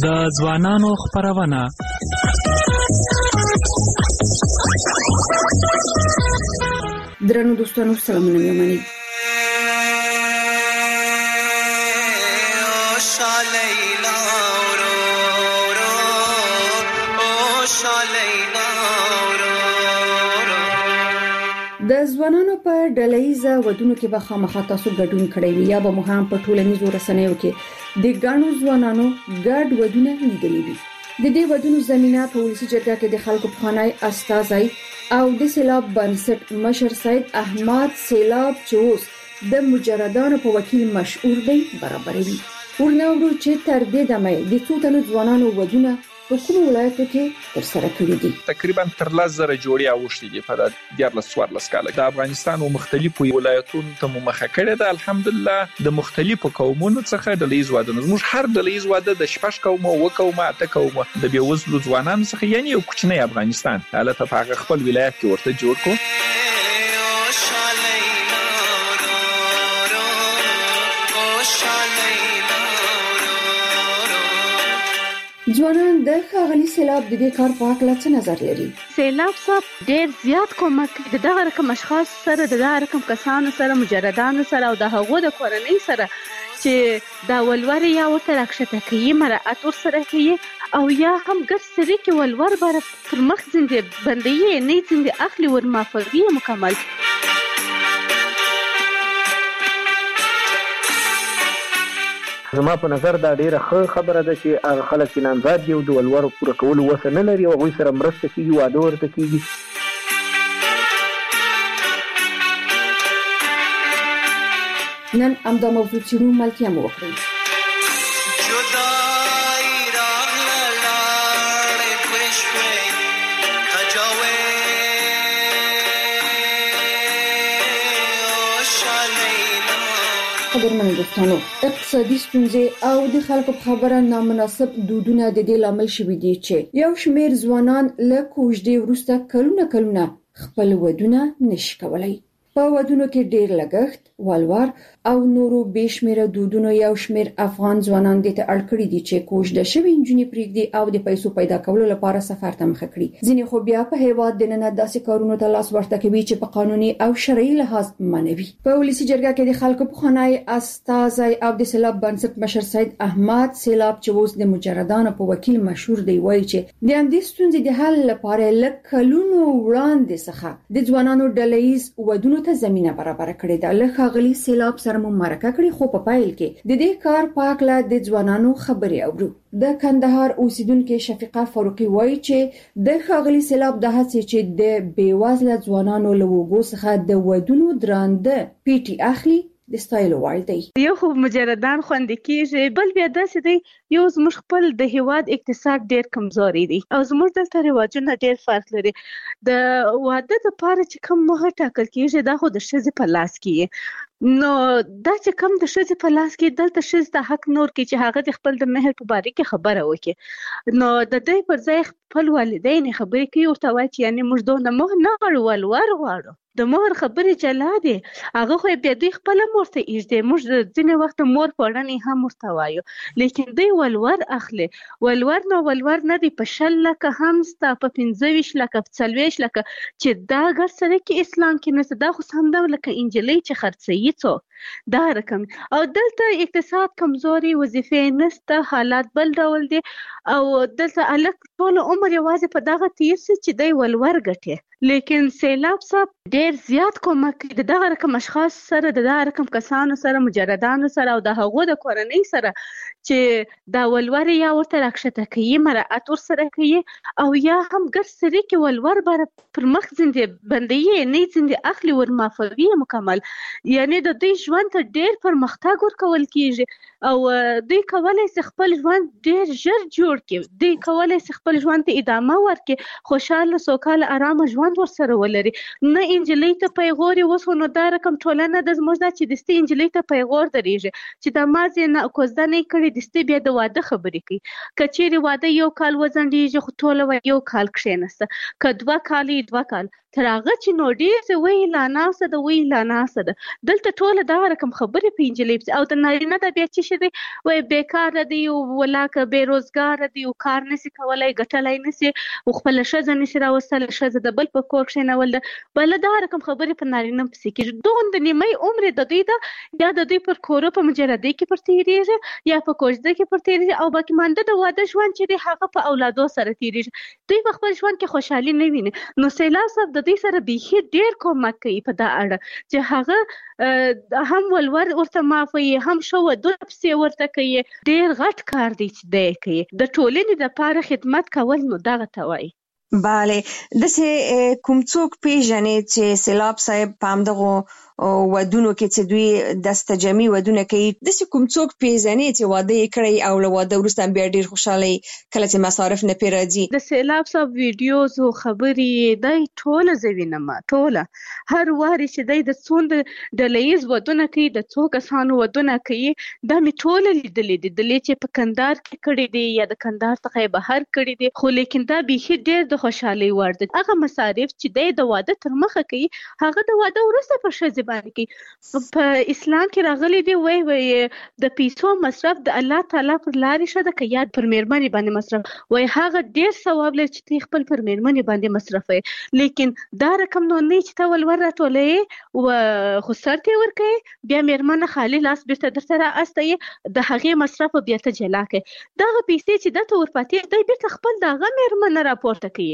د ځوانانو خپرونه. درنو دوستانو سلامونه مې د ځوانانو په ډلهیزه ودونو کې به خامخا تاسو ګډون کړئ یا به مو هم په ټولنیزو رسنیو کې د ګڼو ځوانانو ګډ ودونه لیدلي وي. د دې ودونو زمينه په ولسي جرګه کې د خلکو پخوانی استازي او د سیلاب بنسټ مشر سید احمد سیلاب چوس د مجردانو په وکیل مشهور دی برابروي. ورنوړو چې تر دې دمه د څو تنو ځوانانو ودونه په کوم ولایتو کې ترسره کړي دي. تقریبا تر 10,000 جوړې اوښتي دي په 14 کال د افغانستان او مختلفو ولایتونو ته مخه کړې ده. الحمدلله د مختلفو قومونو څخه د لیز واده زموږ هر د لیز واده د شپږ قومه و قومه اته قومه د بیوزلو ځوانانو څخه یعنی یو کوچنی افغانستان حالت په هغه خپل ولایت کې ورته جوړ کو. ځوانان د ښاغلي سیلاب د دې کار په اړه څه نظر لري؟ سیلاب صاحب ډېر زیات کومک د دغه رقم اشخاص سره د دغه رقم کسانو سره مجردانو سره او د هغو د کورنۍ سره چې دا ولور یا ورته راکشته کوي مراعات ورسره کوي او یا هم ګر سری کې ولور بر پر مخ زنده بندي نه زنده اخلي ور مافوي مکمل. زما په نظر دا ډیره ښه خبره ده چې هغه خلک چې نامزاد دي او د ولور پوره کولو وسه نه لري او هغوی سره مرسته کیږي واده ورته کیږي. نن همدا موضوع چې نو ملکیه مو وکړي. قدرمنو دوستانو اقتصادي ستونزې او د خلکو په خبره نامناسب دودونه د دې لامل شوي دي چې یو شمېر ځوانان له کوژدې وروسته کلونه خپل ودونه نشي کولای. په ودونو کې ډېر لګښت، ولور او نورو بشمیره دودونو یو شمېر افغان ځوانان د ته اړ کړي دي چې کوژده شوي نجونې پرېږدي او د پیسو پیدا کولو لپاره سفر ته مخه کړي. ځینې خو بیا په هیواد دننه داسې کارونو ته لاس ورته کوي چې په قانوني او شرعي لحاظ منوي. په ولسي جرګه کې د خلکو پخوانی استازي او د سیلاب بنسټ مشر سید احمد سیلاب چوس د مجردانو په وکیل مشهور دی وایي چې د همدې ستونزې د حل لپاره لکلونو وړاندې څخه د ځوانانو ډلهیز ودونو ته زمينه برابر کړې ده. له ښاغلي سیلاب سره مو مرکه کړې خو په پایل کې د دې کار په اړه د ځوانانو خبرې اورو. د کندهار اوسیدونکو شفیقه فاروقي وایي چې د ښاغلي سیلاب د هڅې چې د بیوازله ځوانانو له وګو څخه د ودونو درانده پیټي اخلي د ستایل وړ دی. یو خو مجردان خوندې کیږي بل بیا داسې دی یو زموږ خپل د هیواد اقتصاد ډیر کمزوري دی او زموږ دلته رواجونه ډیر فرق لري. د واده لپاره چې کوم مهر ټاکل کیږي دا خو د ښځې په لاس کې نو دا چې کوم د ښځې په لاس کې دلته ښځې ته حق نور کې چې هغه د خپل د مهر په باره کې خبره وکړي نو د دې پر ځای خپل والدین خبرې کوي ورته وایي چې یعنی موږ دوه مهر نه غواړو د مهر خبرې چلا دي هغه خو بیا دوی خپل مور ته ایږدي موږ ځینې وخت مور پړنې هم ورته وایو لیکن دوی ولور اخلي ولور نه دی په 10 لکه هم ستا په 25 لکه په 40 لکه چې دا ګر سره کې اسلام کې نه دا خو سم دا لکه انجلۍ چې خرڅي څو دا رقم او دلته اقتصاد کمزوري وظیفه نسته حالات بل ډول دي او دلته الک ټول عمر یوازې په دغه تیس چې دی ولور ګټي لیکن سیلاب صاحب ډیر زیات کومک د دغه رقم اشخاص سره د دغه رقم کسانو سره مجردانو سره او د هغو د کورنۍ سره چې دا ولور یا ورته راکشته کوي مراعات ورسره کوي او یا هم ګر سری کې ولور بر پر مخ زنده بندي نه زنده اخلي ور مافوي مکمل یعنی د دې ژوند ته ډیر پرمختګ ورکول کیږي او دوی کولای شي خپل ژوند ډیر ژر جوړ کړي دوی کولای شي خپل ژوند ته ادامه ورکړي خوشاله سوکاله آرام ژوند ورسره ولري نه انجلۍ ته پیغوري وسونو دا رقم ټولنه د زموږ د چې د ستې انجلۍ ته پیغور درېږي چې د مازه نه کوزده نه کړي د ستې بیا د واده خبرې کوي کچېری واده یو کال وزندېږي خو ټول یو کال کښینسته ک 2 کال تر هغه چې نو ډېر څه وایي لا ناسته ده وایي لا ناسته ده. دلته ټوله دغه رقم خبرې په نجلۍ او د نارینه د بیا څه شي دی وایي بېکاره دی او ولاکه بېروزګاره دی او کار نسي کولی ګټلی نسي او خپله ښځه نسي راوستلی ښځه د بل په کور کښېنول ده. بله دغه رقم خبرې په نارینه پسې کېږي. دومره نیمۍ عمر د دوی ده یا د دوی پر کورو په مجردۍ کې پر تېرېږي یا په کوژده کې پر تېرېږي او باقي مانده د واده ژوند چې دی هغه په اولادو سره تېرېږي. دوی په خپل ژوند کې خوشحالي نه ویني. نو سیلاب صاحب د دوی سره بیخي ډېر کومک کوي په دا اړه چې هغه هم ولور ورته معاف وي هم ښه ودونه پسې ورته کوي. ډېر غټ کار دی چې دی کوي. د ټولنې دپاره خدمت کول نو دغه ته وایي. بله داسې کوم څوک پیژنې چې سیلاب صاحب په همدغو ودونو کې چې دوی دستجمي ودونه کوي داسې کوم څوک پیژنې چې واده یې کړی او له واده وروسته بیا ډېر خوشحاله کله چې مصارف نه پرې راځي؟ د سیلاب صاحب ویډیوز او خبرې دی ټوله زه وینم ټوله هر وارې چې دی د څومره ډله ییز ودونه کوي د څو کسانو ودونه کوي دا مې ټوله لیدلې دي. دلې چې په کندهار کې کړي دي یا د کندهار څخه یې بهر کړي دي خو لیکن دا بیخي ډېر د خوشحالۍ وړ دی. هغه مصارف چې دی د واده تر مخه کوي هغه د واده وروسته په ښځې په اسلام کې راغلي دي وایي د پیسو مصرف د الله تعالی پر لارې ښه ده که یا پر مېرمنې باندې مصرف وایي هغه ډېر ثواب لري چې ته خپل پر مېرمنې باندې مصرفوي. لیکن دا رقم نو نه چې ته ولور راټولوې خو سر ته یې ورکوې بیا مېرمنه خالي لاس بېرته درته رااستوي د هغې مصرف بیا ته جلا کوې. دغه پیسې چې دته ورپاتې دی بېرته خپل د هغه مېرمنه راپورته کوي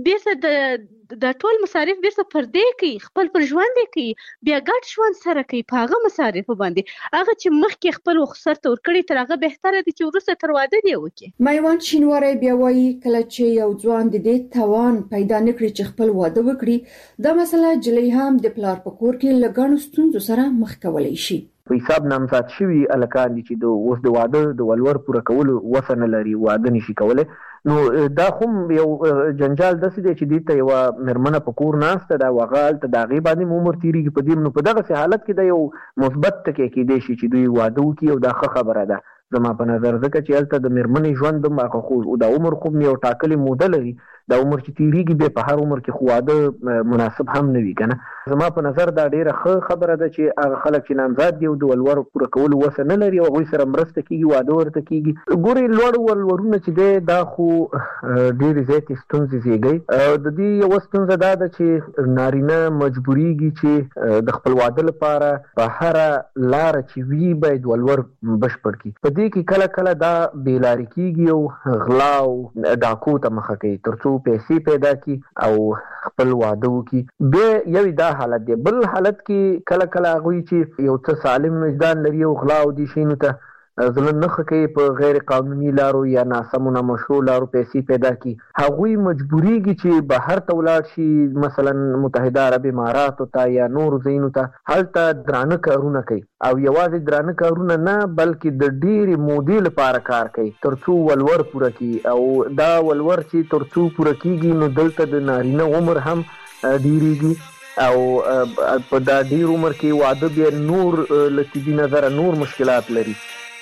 بېرته د ټول مصارف بېرته پر دې کوي خپل پر ژوند یې کوي بیا ګډ ژوند سره کوي په هغه مصارفو باندې. هغه چې مخکې خپل سر ته ورکړي تر هغه بهتره دي چې وروسته تر واده دې وکړي. میوان شینواری بیا وایي کله چې یو ځوان د دې توان پیدا نه کړي چې خپل واده وکړي دا مسله جلۍ هم د پلار په کور کې له ګڼو ستونزو سره مخ کولی شي. په حساب نامزاد شوي هلکان دي چې اوس د واده د ولور پوره کولو وسه نه لري واده نشي کولی نو دا خو یو جنجال داسې دی چې دې ته یوه مېرمنه په کور ناسته ده او هغه هلته د هغې باندې عمر تېرېږي په دې نو په دغسې حالت کې دا یو مثبت ټکی کېدی شي چې دوی واده وکړي او دا ښه خبره ده زما په نظر ځکه چې هلته د مېرمنې ژوند هم هغه خو دا عمر خو یو ټاکلې موده لري دا عمر چې تېرېږي بیا په هر عمر کې خو واده مناسب هم نه وي که نه. زما په نظر دا ډېره ښه خبره ده چې هغه خلک چې نامزاد دي او د ولور پوره کولو وسه نه لري او هغوی سره مرسته کېږي واده ورته کېږي. ګورئ لوړ ولورونه چې دی دا خو ډېرې زیاتې ستونزې زېږوي. د دې یوه ستونزه دا ده چې نارینه مجبورېږي چې د خپل واده لپاره په هره لاره چې وي باید ولور بشپړ کړي. په دې کې کله کله دا بېلارې کېږي او غلا او ډاکو ته مخه کوي تر څو پیسې پیدا کړي او خپل واده وکړي. بیا یو دا حالت دی. بل حالت کې کله کله هغوی چې یو څه سالم وجدان لري او غلا او دې شیانو ته زړه نه ښه کوي په غیر قانوني لارو یا ناسمو نامشروع لارو پیسې پیدا کړي هغوی مجبورېږي چې بهر ته ولاړ شي مثلا متحده عرب اماراتو ته یا نورو ځایونو ته هلته درانه کارونه کوي او یوازې درانه کارونه نه بلکې د ډېرې مودې لپاره کار کوي تر څو ولور پوره کړي او دا ولور چې تر څو پوره کېږي نو دلته د نارینه عمر هم ډېرېږي او په دا ډېر عمر کې واده بیا نور له طبي نظره نور مشکلات لري.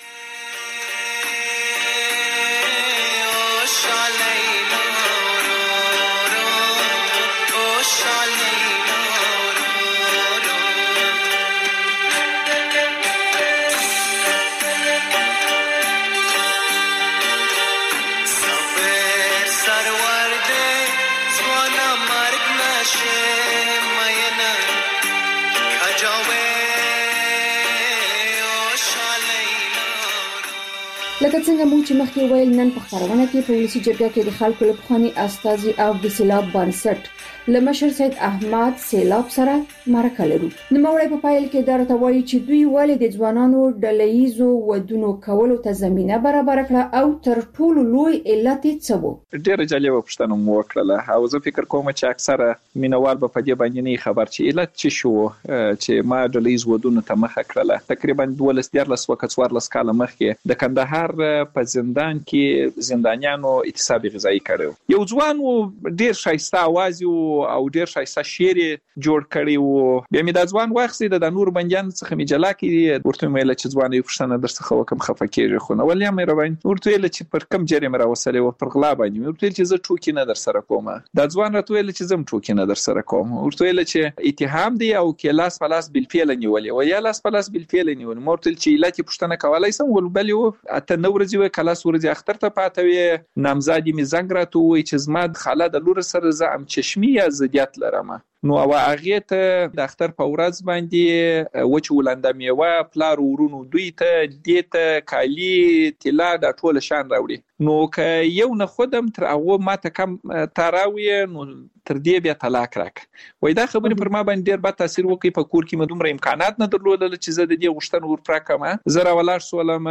لکه څنګه موږ چې مخکې ویل نن په خبرونه کې په ولسی جرګه کې د خلکو له پخواني استازي او د سیلاب بنسټ له مشر سید احمد سیلاب سره مرکه لرو. نوموړی په پایل کې درته وایي چې دوی ولې د ځوانانو ډلهیزو ودونو کولو ته زمينه برابر کړه او تر ټولو لوی علت یې څه و. ډېر جالبه پوښتنه مو وکړه او زه فکر کوم چې اکثره مینوال به په دې باندې نه خبر چې علت څه شو چې ما ډلهیز ودونو ته مخه کړله. تقریبا 12 وخت 14 کاله مخکې د کندهار په زندان کې زندانیانو اعتصاب غذایی کړو. یو ځوان ډېر شایسته आवाज او او ډیر شایسته شعر جوړ کړی وو. بیا مې دا ځوان واخسي د نور بندیان څخه مې جلا کړي ورته مې له چې ځوان یو پښتنه درڅخه وکم خفکیږي خو نو ولې مې روان ورته ویل چې پر کم جرم را وسلې و پر غلا باندې ورته ویل چې زه ټوکی نه در سره کوم. دا ځوان راته ویل چې زم ټوکی نه در سره کوم. ورته ویل چې اتهام دی او کې لاس پلاس بالفعل نیولې و یا لاس پلاس بالفعل نیول. مرته چې علت پښتنه کولای سم ول بل یو اته نو ورځي و کلاس ورځي اختر ته پاتوي نامزادي می زنګ راته وای چې زما د خاله د لور سره ز ام چشمي یا زديات لرم. نو او هغه ته د اختر په ورځ باندې وچ ولنده میوه پلار ورونو دوی ته دیته کالی طلا د ټوله شان راوړي. نو که یو نه خودم تر هغه ماته کم تراوی نو تر دې بیا طلاق راک. وای دا خبره پر ما باندې ډیر بد تاثیر وکړي. په کور کې مدومره امکانات نه درلودل چې زه د دې غشتن ور پراکم. زه را ولار سولم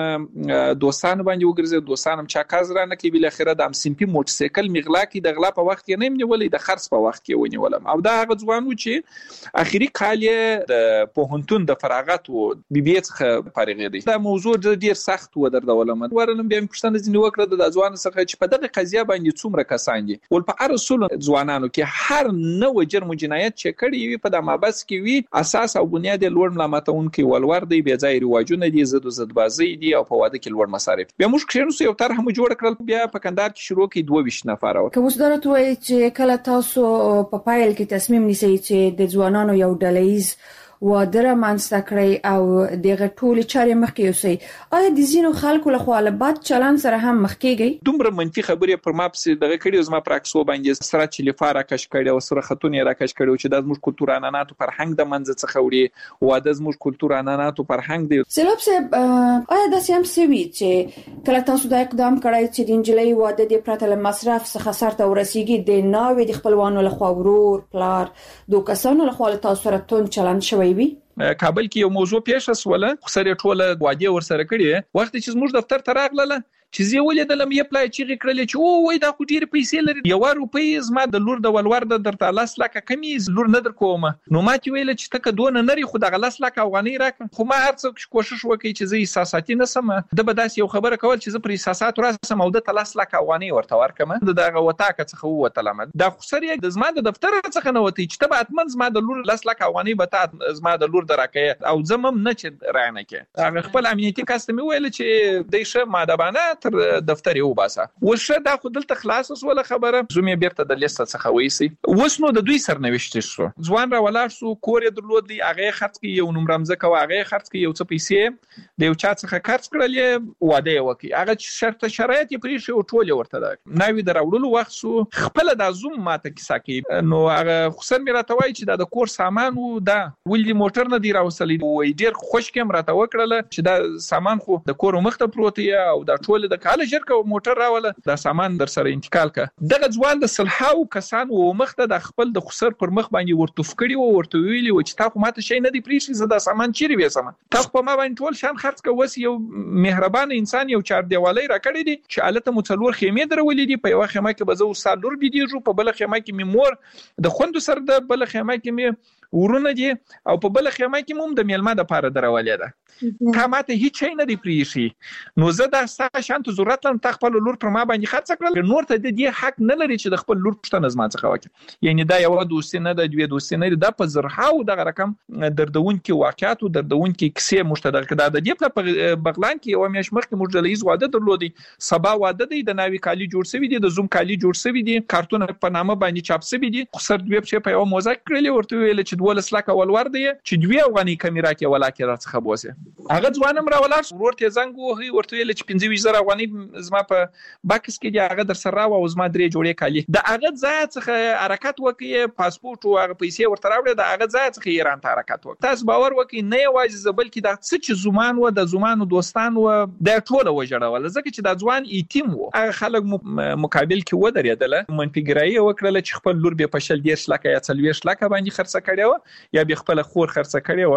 دوستان باندې وګرځم دوستانم چا کاز را نه کې بل اخره د ام سیمپی موټرسایکل مغلا کې د غلا په وخت کې نه نیولې د خرڅ په وخت کې ونیولم. او دا هغه ځوانو چې اخیری کال د پوهنتون د فراغت او بي بي څخه فارغ دي. دا موضوع ډیر سخت و درولم. ورنم بیا پښتنه ځنی وکړه د ځوان څخه چې په دغه قضیه باندې څومره کسان دي ول په ارسل ځوانانو کې هر نو جرم جنایت چې کړی وي په د مابس کې وي اساس او بنیاد لوړ ملامتون کې ولور دی بیا ځای رواجونه دي زد زدبازي دي او په واده کې لوړ مصارف. بیا موږ کښینو یو طرح مو جوړ کړل بیا په کندهار کې شروع کې 22 نفر او کوم درته وایي چې کله تاسو په پایل کې تصمیم نیسئ چې د ځوانانو یو ډلهیز واده رامنځته کړئ او دغه ټول چارې مخکې یوسئ آیا د ځینو خلکو لخوا له بد چلند سره هم مخ کېږي؟ دومره منفي خبرې پر ما پسې دغه کړي زما پر عکسو باندې سره چې لفاره کش کړي او سره خاتون را کش کړي چې د زموږ کلتور اناناتو فرهنګ د منځ څخه وړي واده زموږ کلتور اناناتو فرهنګ دی. سلام صاحب آیا د سیم سوي چې کله تاسو د اقدام کړی چې د انجلۍ واده د پرته له مصرف څخه سرته ورسیږي د ناوې د خپلوانو لخوا ورور پلار دوه کسانو لخوا تاسو سره تون چلند شوی وي؟ کابل کې یو موضوع پیښه سوله خو سره ټوله واده ور سره کړی وخت چې زموږ دفتر ته راغله چې زه ولیدلم یې پلای چې کړل چې او وای دا خو ډیر پیسې لري یو روپۍ زما د لور د ولور د درته لاس لکه کمی لور نه در کوم. نو ما چې ویل چې تک دونه نری خو د غلاس لکه افغاني راک خو ما هرڅه کوشش وکړ چې زه احساساتي نه سم د بداس یو خبره کول چې زه پر احساسات راسم او د تلاس لکه افغاني ورته ورکم دغه وتاکه څخه وتلم دا خو سره د زما د دفتر څخه نه وتی چې تبع اتمن زما د لور لاس لکه افغاني به زما د لور دراکې او زمم نه چې رانه کې هغه خپل امنیتي کاستمي ویل چې دیشه مادبانه تر دفتر وباسه وشه دا خو دلته خلاص وسوله خبره زومې بیرته د لیست څخه وېسي وس نو د دوی سرنوشت شو ځوان را ولار سو کور درلود دی هغه خرڅ کی یو نوم رمزه کو هغه خرڅ کی یو څه پیسې د یو چا څخه خرڅ کړل واده وکي هغه شرط شرایط پرې شو ټول ورته دا ناوی دراوړلو وخت سو خپل د زوم ماته کیسه کی نو هغه خسر مې راته وای چې د کور سامان و دا ولې موټر نه دی راوصلې وای ډیر خوش کېم راته وکړل چې دا سامان خو د کور مخته پروت او دا ټول د کال شرکه موټر راوله دا سامان در سره انتقال کا دغه ځوان د صلحاو کسان و مخته د خپل د خسر پر مخ باندې ورتوف کړي او ورته ویلي و چې تاسو ماته شي نه دی پریشي زدا سامان چیرې وسم تاسو په ما باندې ټول شان خرڅ کو وس یو مهربان انسان یو چار دیوالۍ را کړی دي چې الته متلور خیمه درولې دي په یو خیمه کې بزو سالور بيدیږي په بل خیمه کې میمور د خوند سره د بل خیمه کې می ورونه دي او په بل خیمه کې موږ د میلمه د پاره درولې ده کماته هیڅ شي نه دی پریشي نو زه د ستا شانت ضرورت لرم خپل لور پر ما باندې خرڅ کړل نور ته د دې حق نه لري چې د خپل لور پښتنه زما څخه وکړي یعنی دا یو دوستي نه د دوی دوستي نه دا په زرهاو دغه رقم دردون کې واقعیت او دردون کې کیسه مشترک ده د دې په بغلان کې یو میاش مخکې موږ د لیز واده درلودي سبا واده دی د ناوی کالی جوړ شوی دی د زوم کالی جوړ شوی دی کارتون په نامه باندې چاپ شوی دی خسر دوی په یو موزه کړل ورته ویل چې 12 لک ولور دی چې دوی افغاني کیمرا کې ولاکه راڅخه بوسه هغه ځوانم را ولار ورته زنګ وهي ورته ویل چې 25000 افغاني زما په باکس کې دی هغه در سره او زما درې جوړې کالی د هغه ځای څخه حرکت وکي پاسپورت او هغه پیسې ورته راوړل د هغه ځای څخه ایران ته حرکت وکړ تاسو باور وکي نه یوازې زبل کې د څه چې زمان و د زمانو دوستان و د ټوله وجړول ځکه چې د ځوان ایتیم و هغه خلک مقابل کې و درېدل منفګرایي وکړل چې خپل لور به پښل 10 لک یا 40 لک باندې خرڅ کړي و یا به خپل خور خرڅ کړي و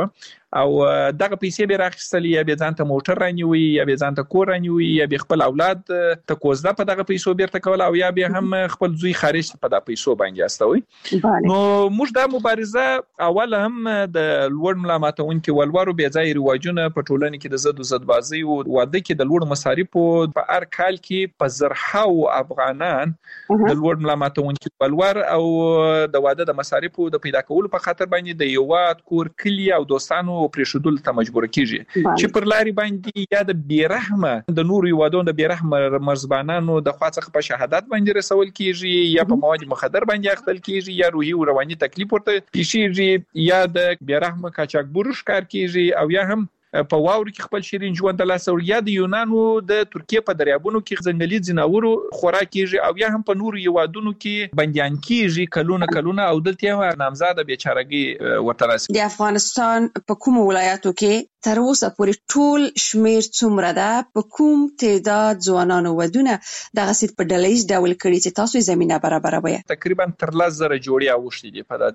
او دغه پیسې به راخستل یا به ځانته موټر رانیوي یا به ځانته کور رانیوي یا به خپل اولاد ته کوزده په دغه پیسو بیرته کول او یا به هم خپل زوی خارج په دغه پیسو باندې استوي. نو موږ دا مبارزه اول هم د لوړ ملامتونکو ولورو بې ځای رواجونه په ټولنه کې د زد بازي او واده کې د لوړ مصارفو په هر کال کې په زرهاو افغانان د لوړ ملامتونکو ولور او د واده د مصارفو د پیدا کولو په خاطر باندې د یوات کور کلی او دوستانو پرېښودل ته مجبور کیږي چې پر لاري باندې یا د بیرحمه د نور یوادو د بیرحمه مرزبانانو د خواڅخه په شهادت باندې رسول کیږي یا په مواد مخدر باندې اخته کیږي یا روحي او رواني تکلیف ورته پیښیږي یا د بیرحمه قاچاقبر ښکار کیږي او یا هم په واورو کې خپل شیرین ژوند له لاسه یا د یونانو د ترکیه په دریابونو کې ځنګلي ځناورو خوراک کیږي او یا هم په نور یوادونو کې بنديان کیږي کلونه او دلته نامزاده بیچارهګي ورته راسي. د افغانستان په کوم ولایتو کې تر اوسه پورې ټول شمیر څومره ده؟ په کوم تعداد ځوانانو ودونه دغه سیټ په ډلهیز ډول کړي چې تاسو زمينه برابروي؟ تقریبا تر 10,000 جوړې اوښتي دي په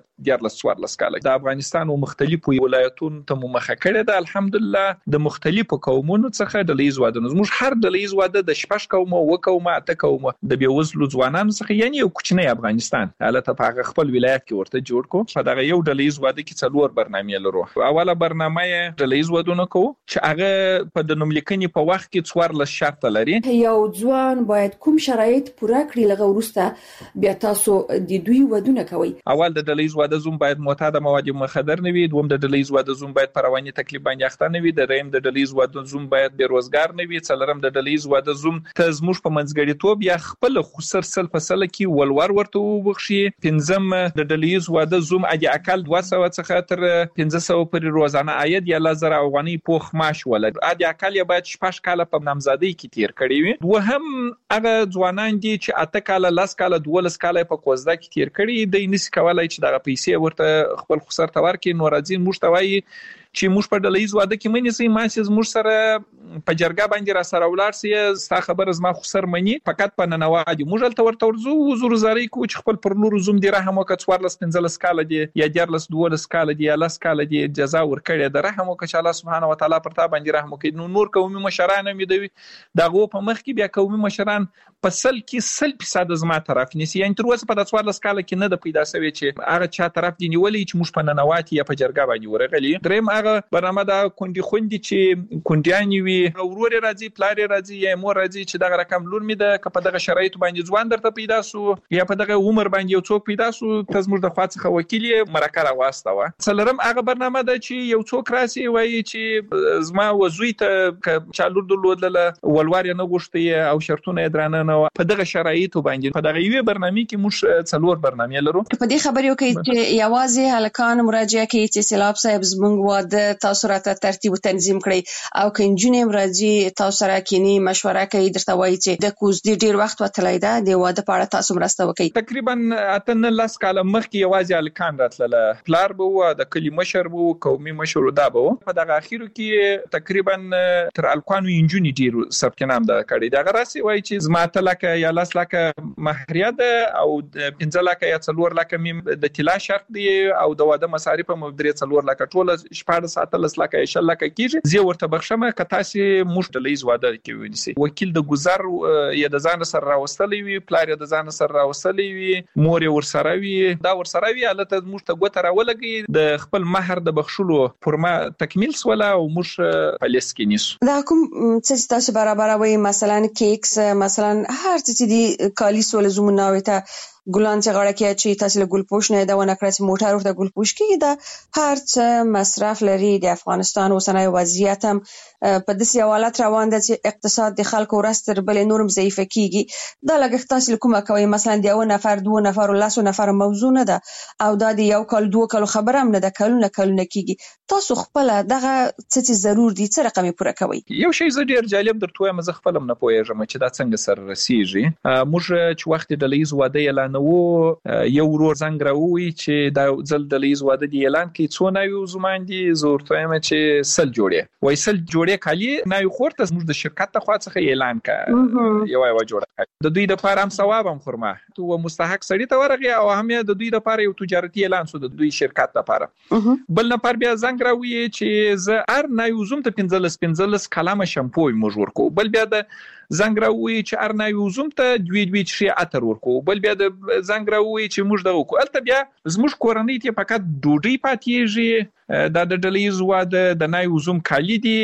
14 کال د افغانستان او مختلفو ولایتونو ته مخه کړې ده. الحمدلله د مختلفو قومونو څخه ډلهیز واده زموږ هر ډلهیز واده د شپږ قومه و قومه اته قومه د بیوزلو ځوانانو څخه یعنی یو کوچنی افغانستان حالت په خپل ولایت کې ورته جوړ کو. په دغه یو ډلهیز واده کې څلور برنامې لرو. اوله برنامه ډلهیز ودونه کو چې هغه په د نوملیکنې په وخت کې 14 شرط لري. یو ځوان باید کوم شرایط پوره کړي لغه ورسته بیا تاسو د دوی ودونه کوي؟ اول د ډلهیز واده زوم باید معتاد مواد مخدر نه وي. دوم د ډلهیز واده زوم باید په رواني تکلیف باندې اخته نه وي. دریم د ډلهیز واده زوم باید بیروزګار نه وي. څلورم د ډلهیز واده زوم ته زموږ په منځګړیتوب یا خپل خسر سل فصله کې ولور ورته وبخشي. پنځم د ډلهیز واده زوم اجي اقل 200 څخه تر 1500 پورې روزانه عاید یا 1000 افغاني پوخ معاش ولر. اجي اقل یا باید 6 کاله په نامزادۍ کې تیر کړی وي. دوهم هغه ځوانان دي چې 8 کاله 10 کاله 12 کاله په کوزده کې تیر کړی دي نس کولای چې دغه پیسې ورته خپل خسر تور کې نور ځین مشتوي چې موږ په ډلهیز واده کې منې سي ماسه موږ سره په جرګه باندې را سره ولار سي ستا خبر زما خو سر منی فقط په ننوادي موږ ته ورزو وزور زاري کو چې خپل پر لور زوم دی رحم وکړ 14 کال دی یا 12 کال دی یا 10 کال دی جزا ورکړي د رحم وکړي چې الله سبحانه و تعالی پر تا باندې رحم وکړي. نور قومي مشران امیدوي دغه په مخ کې بیا قومي مشران په سل کې 100% زما طرف نيسي. یعنی تر اوسه په 14 کال کې نه د پیدا شوی چې هغه چا طرف دی نیولې چې موږ په ننواتي یا په جرګه باندې ورغلي. دریم برنامه دا خوندي چې کونډیانی وي ورور راځي پلار راځي یا مور راځي چې دغه رقم لور می ده که په دغه شرایط باندې ځوان درته پیدا سو یا په دغه عمر باندې یو څوک پیدا سو ته زموږ د خواڅخه وکیل مرکه راوسته و. څلورم هغه برنامه ده چې یو څوک راسي وایي چې زما وزوی ته چالور دلودله ولور نه غوښتي او شرطونه درانه نه په دغه شرایط باندې په دغه یو برنامه کې موږ څلور برنامې لرو. په دې خبرو کې چې یوازې هلکان مراجعه کوي چې سیلاب صاحب زموږ واده تاسو راته ترتیب تنظیم کړی او کنجونې راځي تاسو سره کینی مشوره کوي درته وایي چې د کوزدي ډیر وخت وتلای دا د واده په اړه تاسو مرسته وکړي. تقریبا 18 کاله مخکې یوازې هلکان راتله پلار به د کلی مشر به قومي مشر دا به په دغه اخیرو کې تقریبا تر الکانو انجونی ډیر ثبت نام دا کړی دا راسي وایي چې زما تلکه یا 10 لک مهریه ده او 15 لک یا 4 لک مم د طلا شرط دی او د واده مصارف هم 3 لک ټول 14 لک شل لک کیږي. زه ورته بخښم که تاسو موږ ډلهیز واده کې ونیسي. وکیل د گذر یا د ځان سره راوستلې وي پلار د ځان سره راوستلې وي مور ورسره وي دا ورسره وي الته موږ ته ګوتره ولګي د خپل مہر د بخښلو فرما تکمیل سوله او موږ په لیست کې نیسو. دا کوم څه تاسو برابروي مثلا کیکس مثلا هر څه دي کالی سول زمونه وته ګلان چې غړه کې چې تاسو له ګلپوش نه دا ونه کړی موټر ورته ګلپوش کې دا هر څه مصرف لري. د افغانستان اوسنۍ وضعیت هم په داسې حالت روان ده چې اقتصاد د خلکو ورستر بل نورم ضعیف کیږي. دا لګښت تاسو کومه کوي مثلا د یو نفر دوه نفر ولاسو نفر موضوع نه ده او دا د یو کال دوه کال خبره هم نه ده کلونه کیږي. تاسو خپل دغه څه ضرور دي څه رقم پوره کوي؟ یو شی زه ډیر جالب درته وایم زه خپل هم نه پوهیږم چې دا څنګه سره رسیږي. موږ چې وخت د لیز واده اعلان 99 یو ورور زنګ راووي چې دا ځل د لیز واده دی اعلان کړي څو نوي عضومان دي زه ورته وایم چې 100 جوړې وای 100 جوړې کالي نوي خورته زموږ د شرکت ته خوا څخه اعلان کړ یو جوړه د دوی د لپاره هم ثواب هم خورما تو مستحق سړی ته ورغی او هم د دوی لپاره یو تجارتي اعلان سو د دوی شرکت لپاره بل نفر بیا زنګ راوي چې زه ار نه یوزم ته 15 کلمه شامپو موږ ورکو بل بیا د زنګ راوي چې ار نه یوزم ته دوی شي اتر ورکو بل بیا د زنګ راوي چې موږ دغه کو البته بیا زموږ کورنۍ ته فقط ډوډۍ پاتېږي دا د ډلیز واده د نه یوزم کالی دي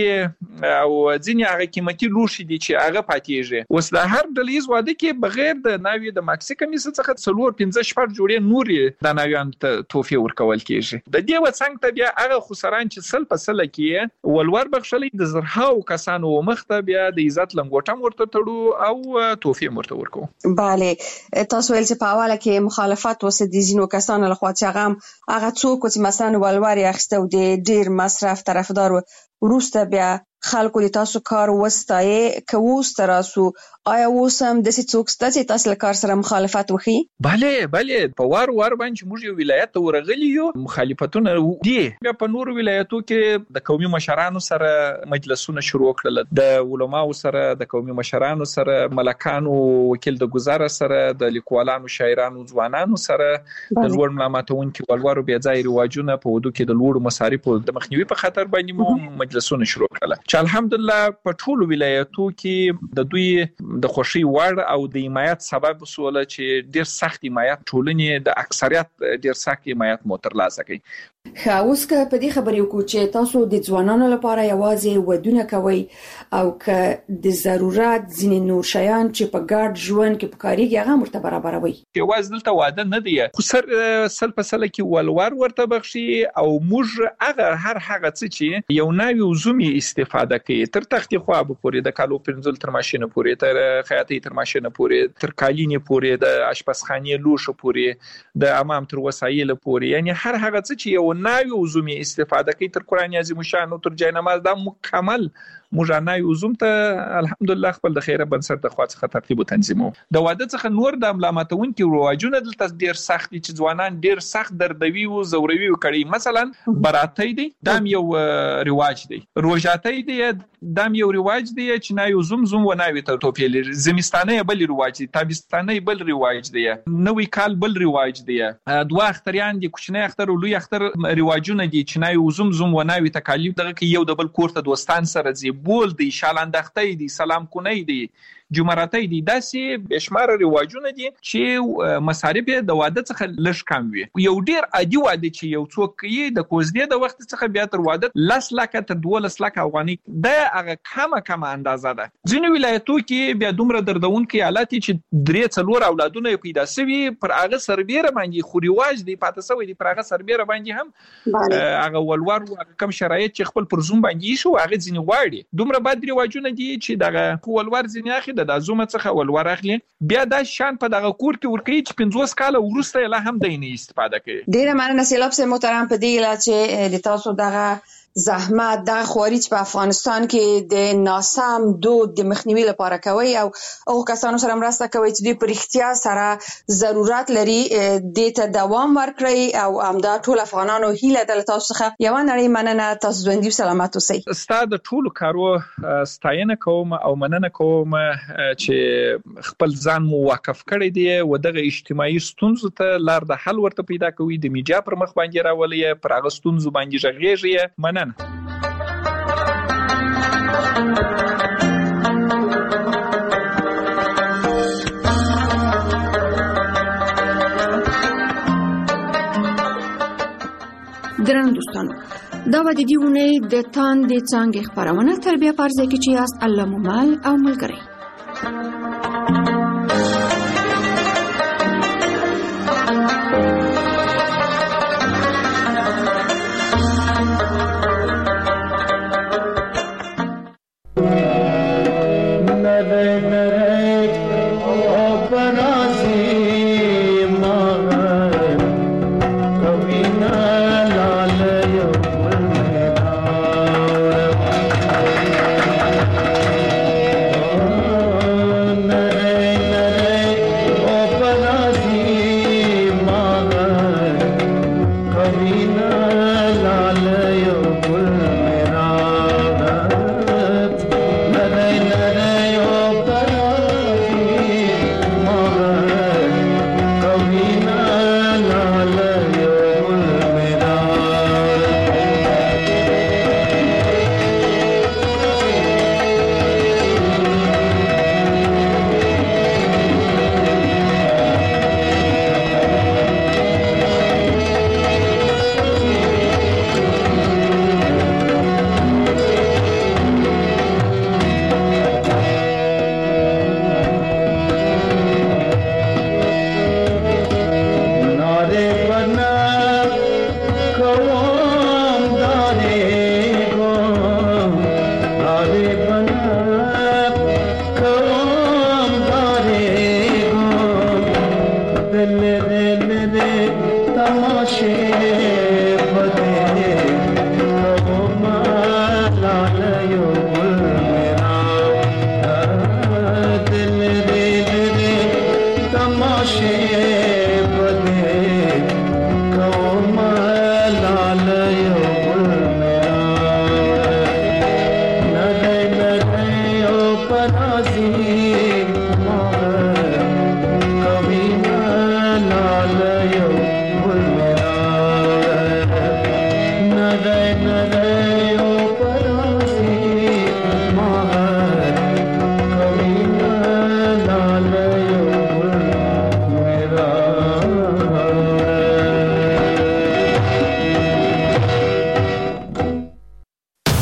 او ځینې هغه قیمتي لوښي دي چې هغه پاتېږي اوس د هر ډلیز واده کې بغیر د ناوی د ماکسیکا میس څخه 15 جوړې نورې د ناویان ته توفیه ورکول کیږي د دې وڅنګ ته بیا هغه خسران چې سل په سل کې ولور بخښلې د زرهاو کسانو مخته بیا د عزت لنګوټه ورته تړو او توفیه ورته ورکو bale تاسو ول چې په حواله کې مخالفت وسه دي زینو کسانو لخوا چې هغه څوک چې مثلا ولور یاخته او د ډیر مصرف طرفدار وروسته بیا خلکو د تاسو کار وستایي کووس تراسو آیا وسم د څوک ستاسو تاسو کار سره مخالفت وکړي bale په وار باندې موږ یو ولایت ورغلی یو مخالفتونه دي بیا په نور ولایتو کې د قومي مشرانو سره مجلسونه شروع کړل د علماو سره د قومي مشرانو سره ملکانو وکیل د گزاره سره د لیکوالانو شاعرانو ځوانانو سره د لوړ ملامتونکو ولورو بیا ځای رواجونه په ودو کې د لوړ مصارفو د مخنیوي په خاطر باندې مو مجلسونه شروع کړل چې الحمدلله په ټولو ولایتو کې د دوی د خوشي وړ او د حمایت سبب وسوله چې ډیر سخت حمایت ټولنې د اکثریت ډیر سخت حمایت مو ترلاسه کړي خاوس که په دې خبرې وکړو چې تاسو د ځوانانو لپاره یوازې ودونه کوي او که د ضرورت ځینې نور شیان چې په ګډ ژوند کې پکاريږي هغه مرته برابروي یوازې دلته واده نه دی خو سل په سل کې ولور ورته بخشي او موږ هغه څه چې یو نوی عضومي استفاده کوي تر تختې خو به پورې د کالو پرنځل تر ماشینه پورې تر خیاطي تر ماشینه پورې تر کالینې پورې د آشپزخانې لوښو پورې د امام تر وسایل پورې یعنی هر هغه څه چې یو نوی عضومي استفاده کوي تر قرآن عظیم شان او تر جای نماز دا مکمل موږ نه یوزم ته الحمدلله خپل د خیره بنسټ د خوا څخه ترتیب او تنظیمو د واده څخه نور د ملامتونکو رواجونه دلته ډیر سخت دي چې ځوانان ډیر سخت دردوي او زوروي کړي مثلا براتۍ دي دام یو رواج دی روژاتۍ دي دام یو رواج دی چې نه یوزم و ناوي ته توفیل زمستانه بل رواج دی تابستانه بل رواج دی نوې کال بل رواج دی دوه اختریان دي کوچنی اختر او لوی اختر رواجونه دي چې نه یوزم و ناوي ته کالی دغه یو د بل کورته دوستان سره زی بول دی شالاندختۍ دی سلام کونی دی جمراتۍ دي داسې بشمار رواجونه دي چې مصارف د واده څخه لږ کم وي یو ډیر عادي واده چې یو څوک یې د کوزدې د وخت څخه بیا تر واده 10 لک تر 12 لک افغاني د هغه کمه اندازه ده ځینې ولایتو کې بیا دومره دردونکو حالت چې 3-4 اولادونه پیدا شوي پر هغه سربېره باندې خو رواج دی پاتې شوی دی پر هغه سربېره باندې هم هغه ولور کم شرایط چې خپل پر زوم باندې شو هغه ځینې واړي دومره بد رواجونه دي چې دغه ولور ځینې اخی د زوم څخه ولور اخلي بیا دا شان په دغه کور کې ورکوي چې 50 کال ورسته لا هم دیني استفاده کوي ډیره مننه سیلاب سه محترم په دې لا چې د تاسو دغه زحمت د خوارج په افغانستان کې د ناسم دود د مخنیوي لپاره کوي او کسانو سره مرسته کوي چې د پرختیا سره ضرورت لري د ته دوام ورکړي او همدا ټول افغانانو هیله د تاسو څخه یو نړۍ مننه تاسو ژوندۍ سلامت اوسئ ستاسو د ټول کارو ستاینه کوم او مننه کوم چې خپل ځان مو واقف کړی دی و دغه اجتماعي ستونزو ته لار د حل ورته پیدا کوي د میډیا پر مخ باندې راولي پر هغه ستونزو باندې ژغېږي مننه ګران دوستانو دا و د دې ونې د تاندې څنګه خبرونه تربیه پرځای کې چې یاست الله مو مل او ملګری